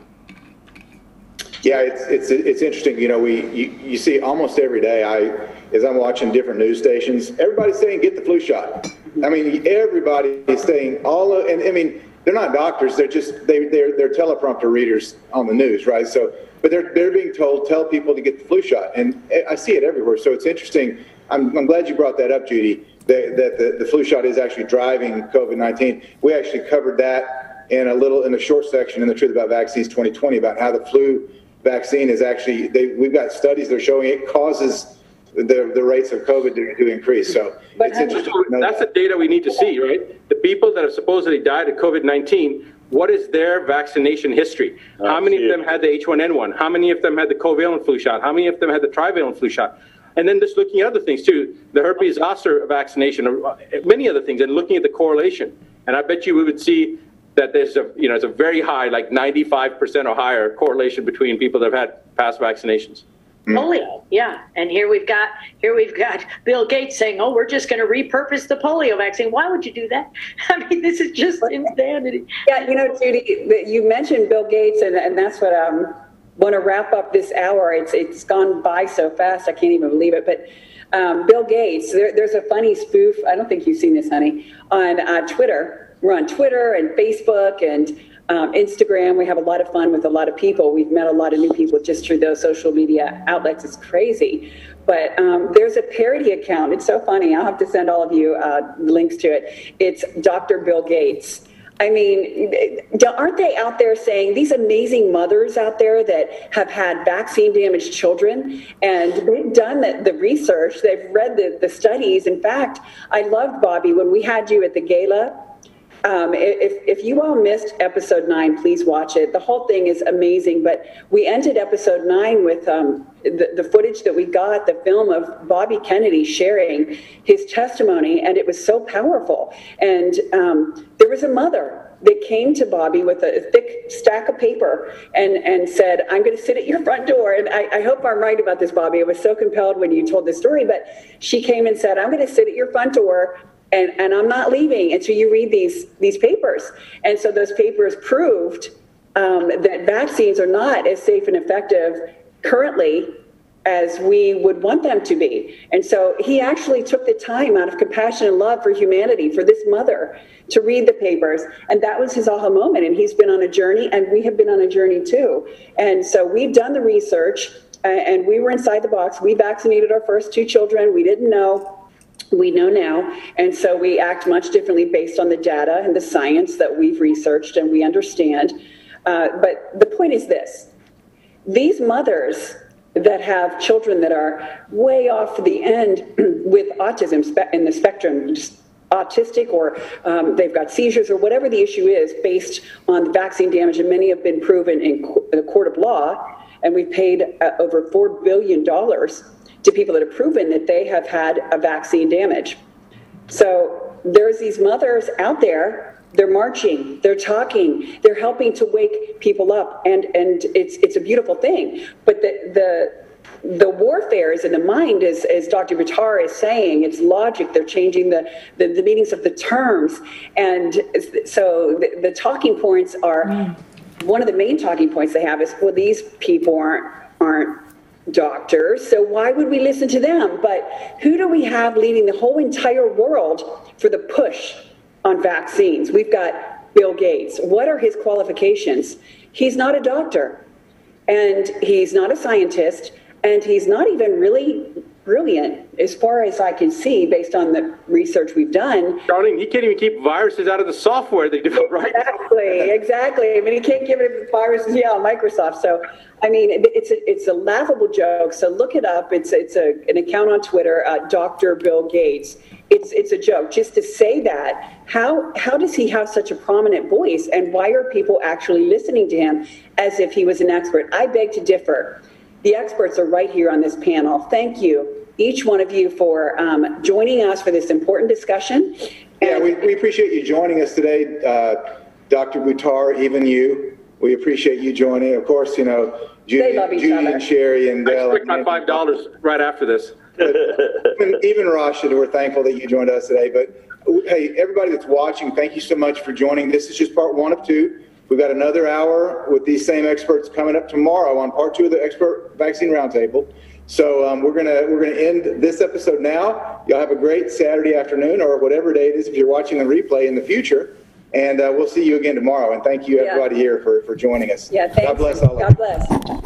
Yeah, it's it's it's interesting. You know, we you, you see almost every day. I as I'm watching different news stations, everybody's saying get the flu shot. I mean, everybody is saying all of, and I mean, they're not doctors. They're just they they're they're teleprompter readers on the news, right? So, but they're they're being told tell people to get the flu shot, and I see it everywhere. So it's interesting. I'm I'm glad you brought that up, Judy. That, that the, the flu shot is actually driving COVID nineteen. We actually covered that in a little in a short section in the Truth About Vaccines twenty twenty about how the flu vaccine is actually, they, we've got studies that are showing it causes the, the rates of COVID to, to increase. So but it's interesting. That's the data we need to see, right? The people that have supposedly died of COVID nineteen, what is their vaccination history? Oh, How many of them had the H one N one? How many of them had the covalent flu shot? How many of them had the trivalent flu shot? And then just looking at other things too, the herpes zoster vaccination, or many other things, and looking at the correlation. And I bet you we would see that there's a, you know, it's a very high, like ninety-five percent or higher correlation between people that have had past vaccinations. Polio, yeah. And here we've got, here we've got Bill Gates saying, oh, we're just going to repurpose the polio vaccine. Why would you do that? I mean, this is just insanity. Yeah, you know, Judy, you mentioned Bill Gates, and, and that's what I um, want to wrap up this hour. It's It's gone by so fast, I can't even believe it. But um, Bill Gates, there, there's a funny spoof, I don't think you've seen this, honey, on uh, Twitter. We're on Twitter and Facebook and um, Instagram. We have a lot of fun with a lot of people. We've met a lot of new people just through those social media outlets. It's crazy. But um, there's a parody account. It's so funny. I'll have to send all of you uh, links to it. It's Doctor Bill Gates. I mean, aren't they out there saying, these amazing mothers out there that have had vaccine-damaged children, and they've done the, the research, they've read the, the studies. In fact, I loved, Bobby, when we had you at the gala. Um, if, if you all missed episode nine, please watch it. The whole thing is amazing, but we ended episode nine with um, the, the footage that we got, the film of Bobby Kennedy sharing his testimony, and it was so powerful. And um, there was a mother that came to Bobby with a thick stack of paper and, and said, I'm going to sit at your front door. And I, I hope I'm right about this, Bobby. I was so compelled when you told this story, but she came and said, I'm going to sit at your front door, And, and I'm not leaving until you read these these papers. And so those papers proved um, that vaccines are not as safe and effective currently as we would want them to be. And so he actually took the time out of compassion and love for humanity, for this mother, to read the papers. And that was his aha moment. And he's been on a journey, and we have been on a journey too. And so we've done the research, uh, and we were inside the box. We vaccinated our first two children. We didn't know. we know now, and so we act much differently based on the data and the science that we've researched and we understand. Uh, but the point is this: these mothers that have children that are way off the end with autism spe- in the spectrum, just autistic, or um, they've got seizures, or whatever the issue is based on the vaccine damage, and many have been proven in co- the court of law, and we've paid uh, over four billion dollars to people that have proven that they have had a vaccine damage. So there's these mothers out there, they're marching, they're talking, they're helping to wake people up, and, and it's it's a beautiful thing. But the the the warfare is in the mind, as, as Doctor Buttar is saying. It's logic. They're changing the, the, the meanings of the terms. And so the, the talking points are, mm. one of the main talking points they have is, well, these people aren't aren't doctors, so why would we listen to them? But who do we have leading the whole entire world for the push on vaccines? We've got Bill Gates. What are his qualifications? He's not a doctor, and he's not a scientist, and he's not even really brilliant, as far as I can see, based on the research we've done. Darling, he can't even keep viruses out of the software they develop, right? Exactly, exactly. I mean, he can't give it viruses, yeah, on Microsoft. So, I mean, it's a, it's a laughable joke. So look it up. It's it's a, an account on Twitter, uh, Doctor Bill Gates. It's it's a joke. Just to say that, how how does he have such a prominent voice, and why are people actually listening to him as if he was an expert? I beg to differ. The experts are right here on this panel. Thank you, each one of you, for um, joining us for this important discussion. And yeah, we, we appreciate you joining us today, uh, Doctor Buttar, even you. We appreciate you joining. Of course, you know, Judy, Judy and Sherry and Dell. I expect my five dollars right after this. even, even Rashid, we're thankful that you joined us today. But hey, everybody that's watching, thank you so much for joining. This is just part one of two. We've got another hour with these same experts coming up tomorrow on part two of the Expert Vaccine Roundtable. So um, we're gonna we're gonna end this episode now. Y'all have a great Saturday afternoon, or whatever day it is if you're watching the replay in the future. And uh, we'll see you again tomorrow. And thank you, everybody, yeah. here for, for joining us. Yeah, thanks. God bless all of you. God bless.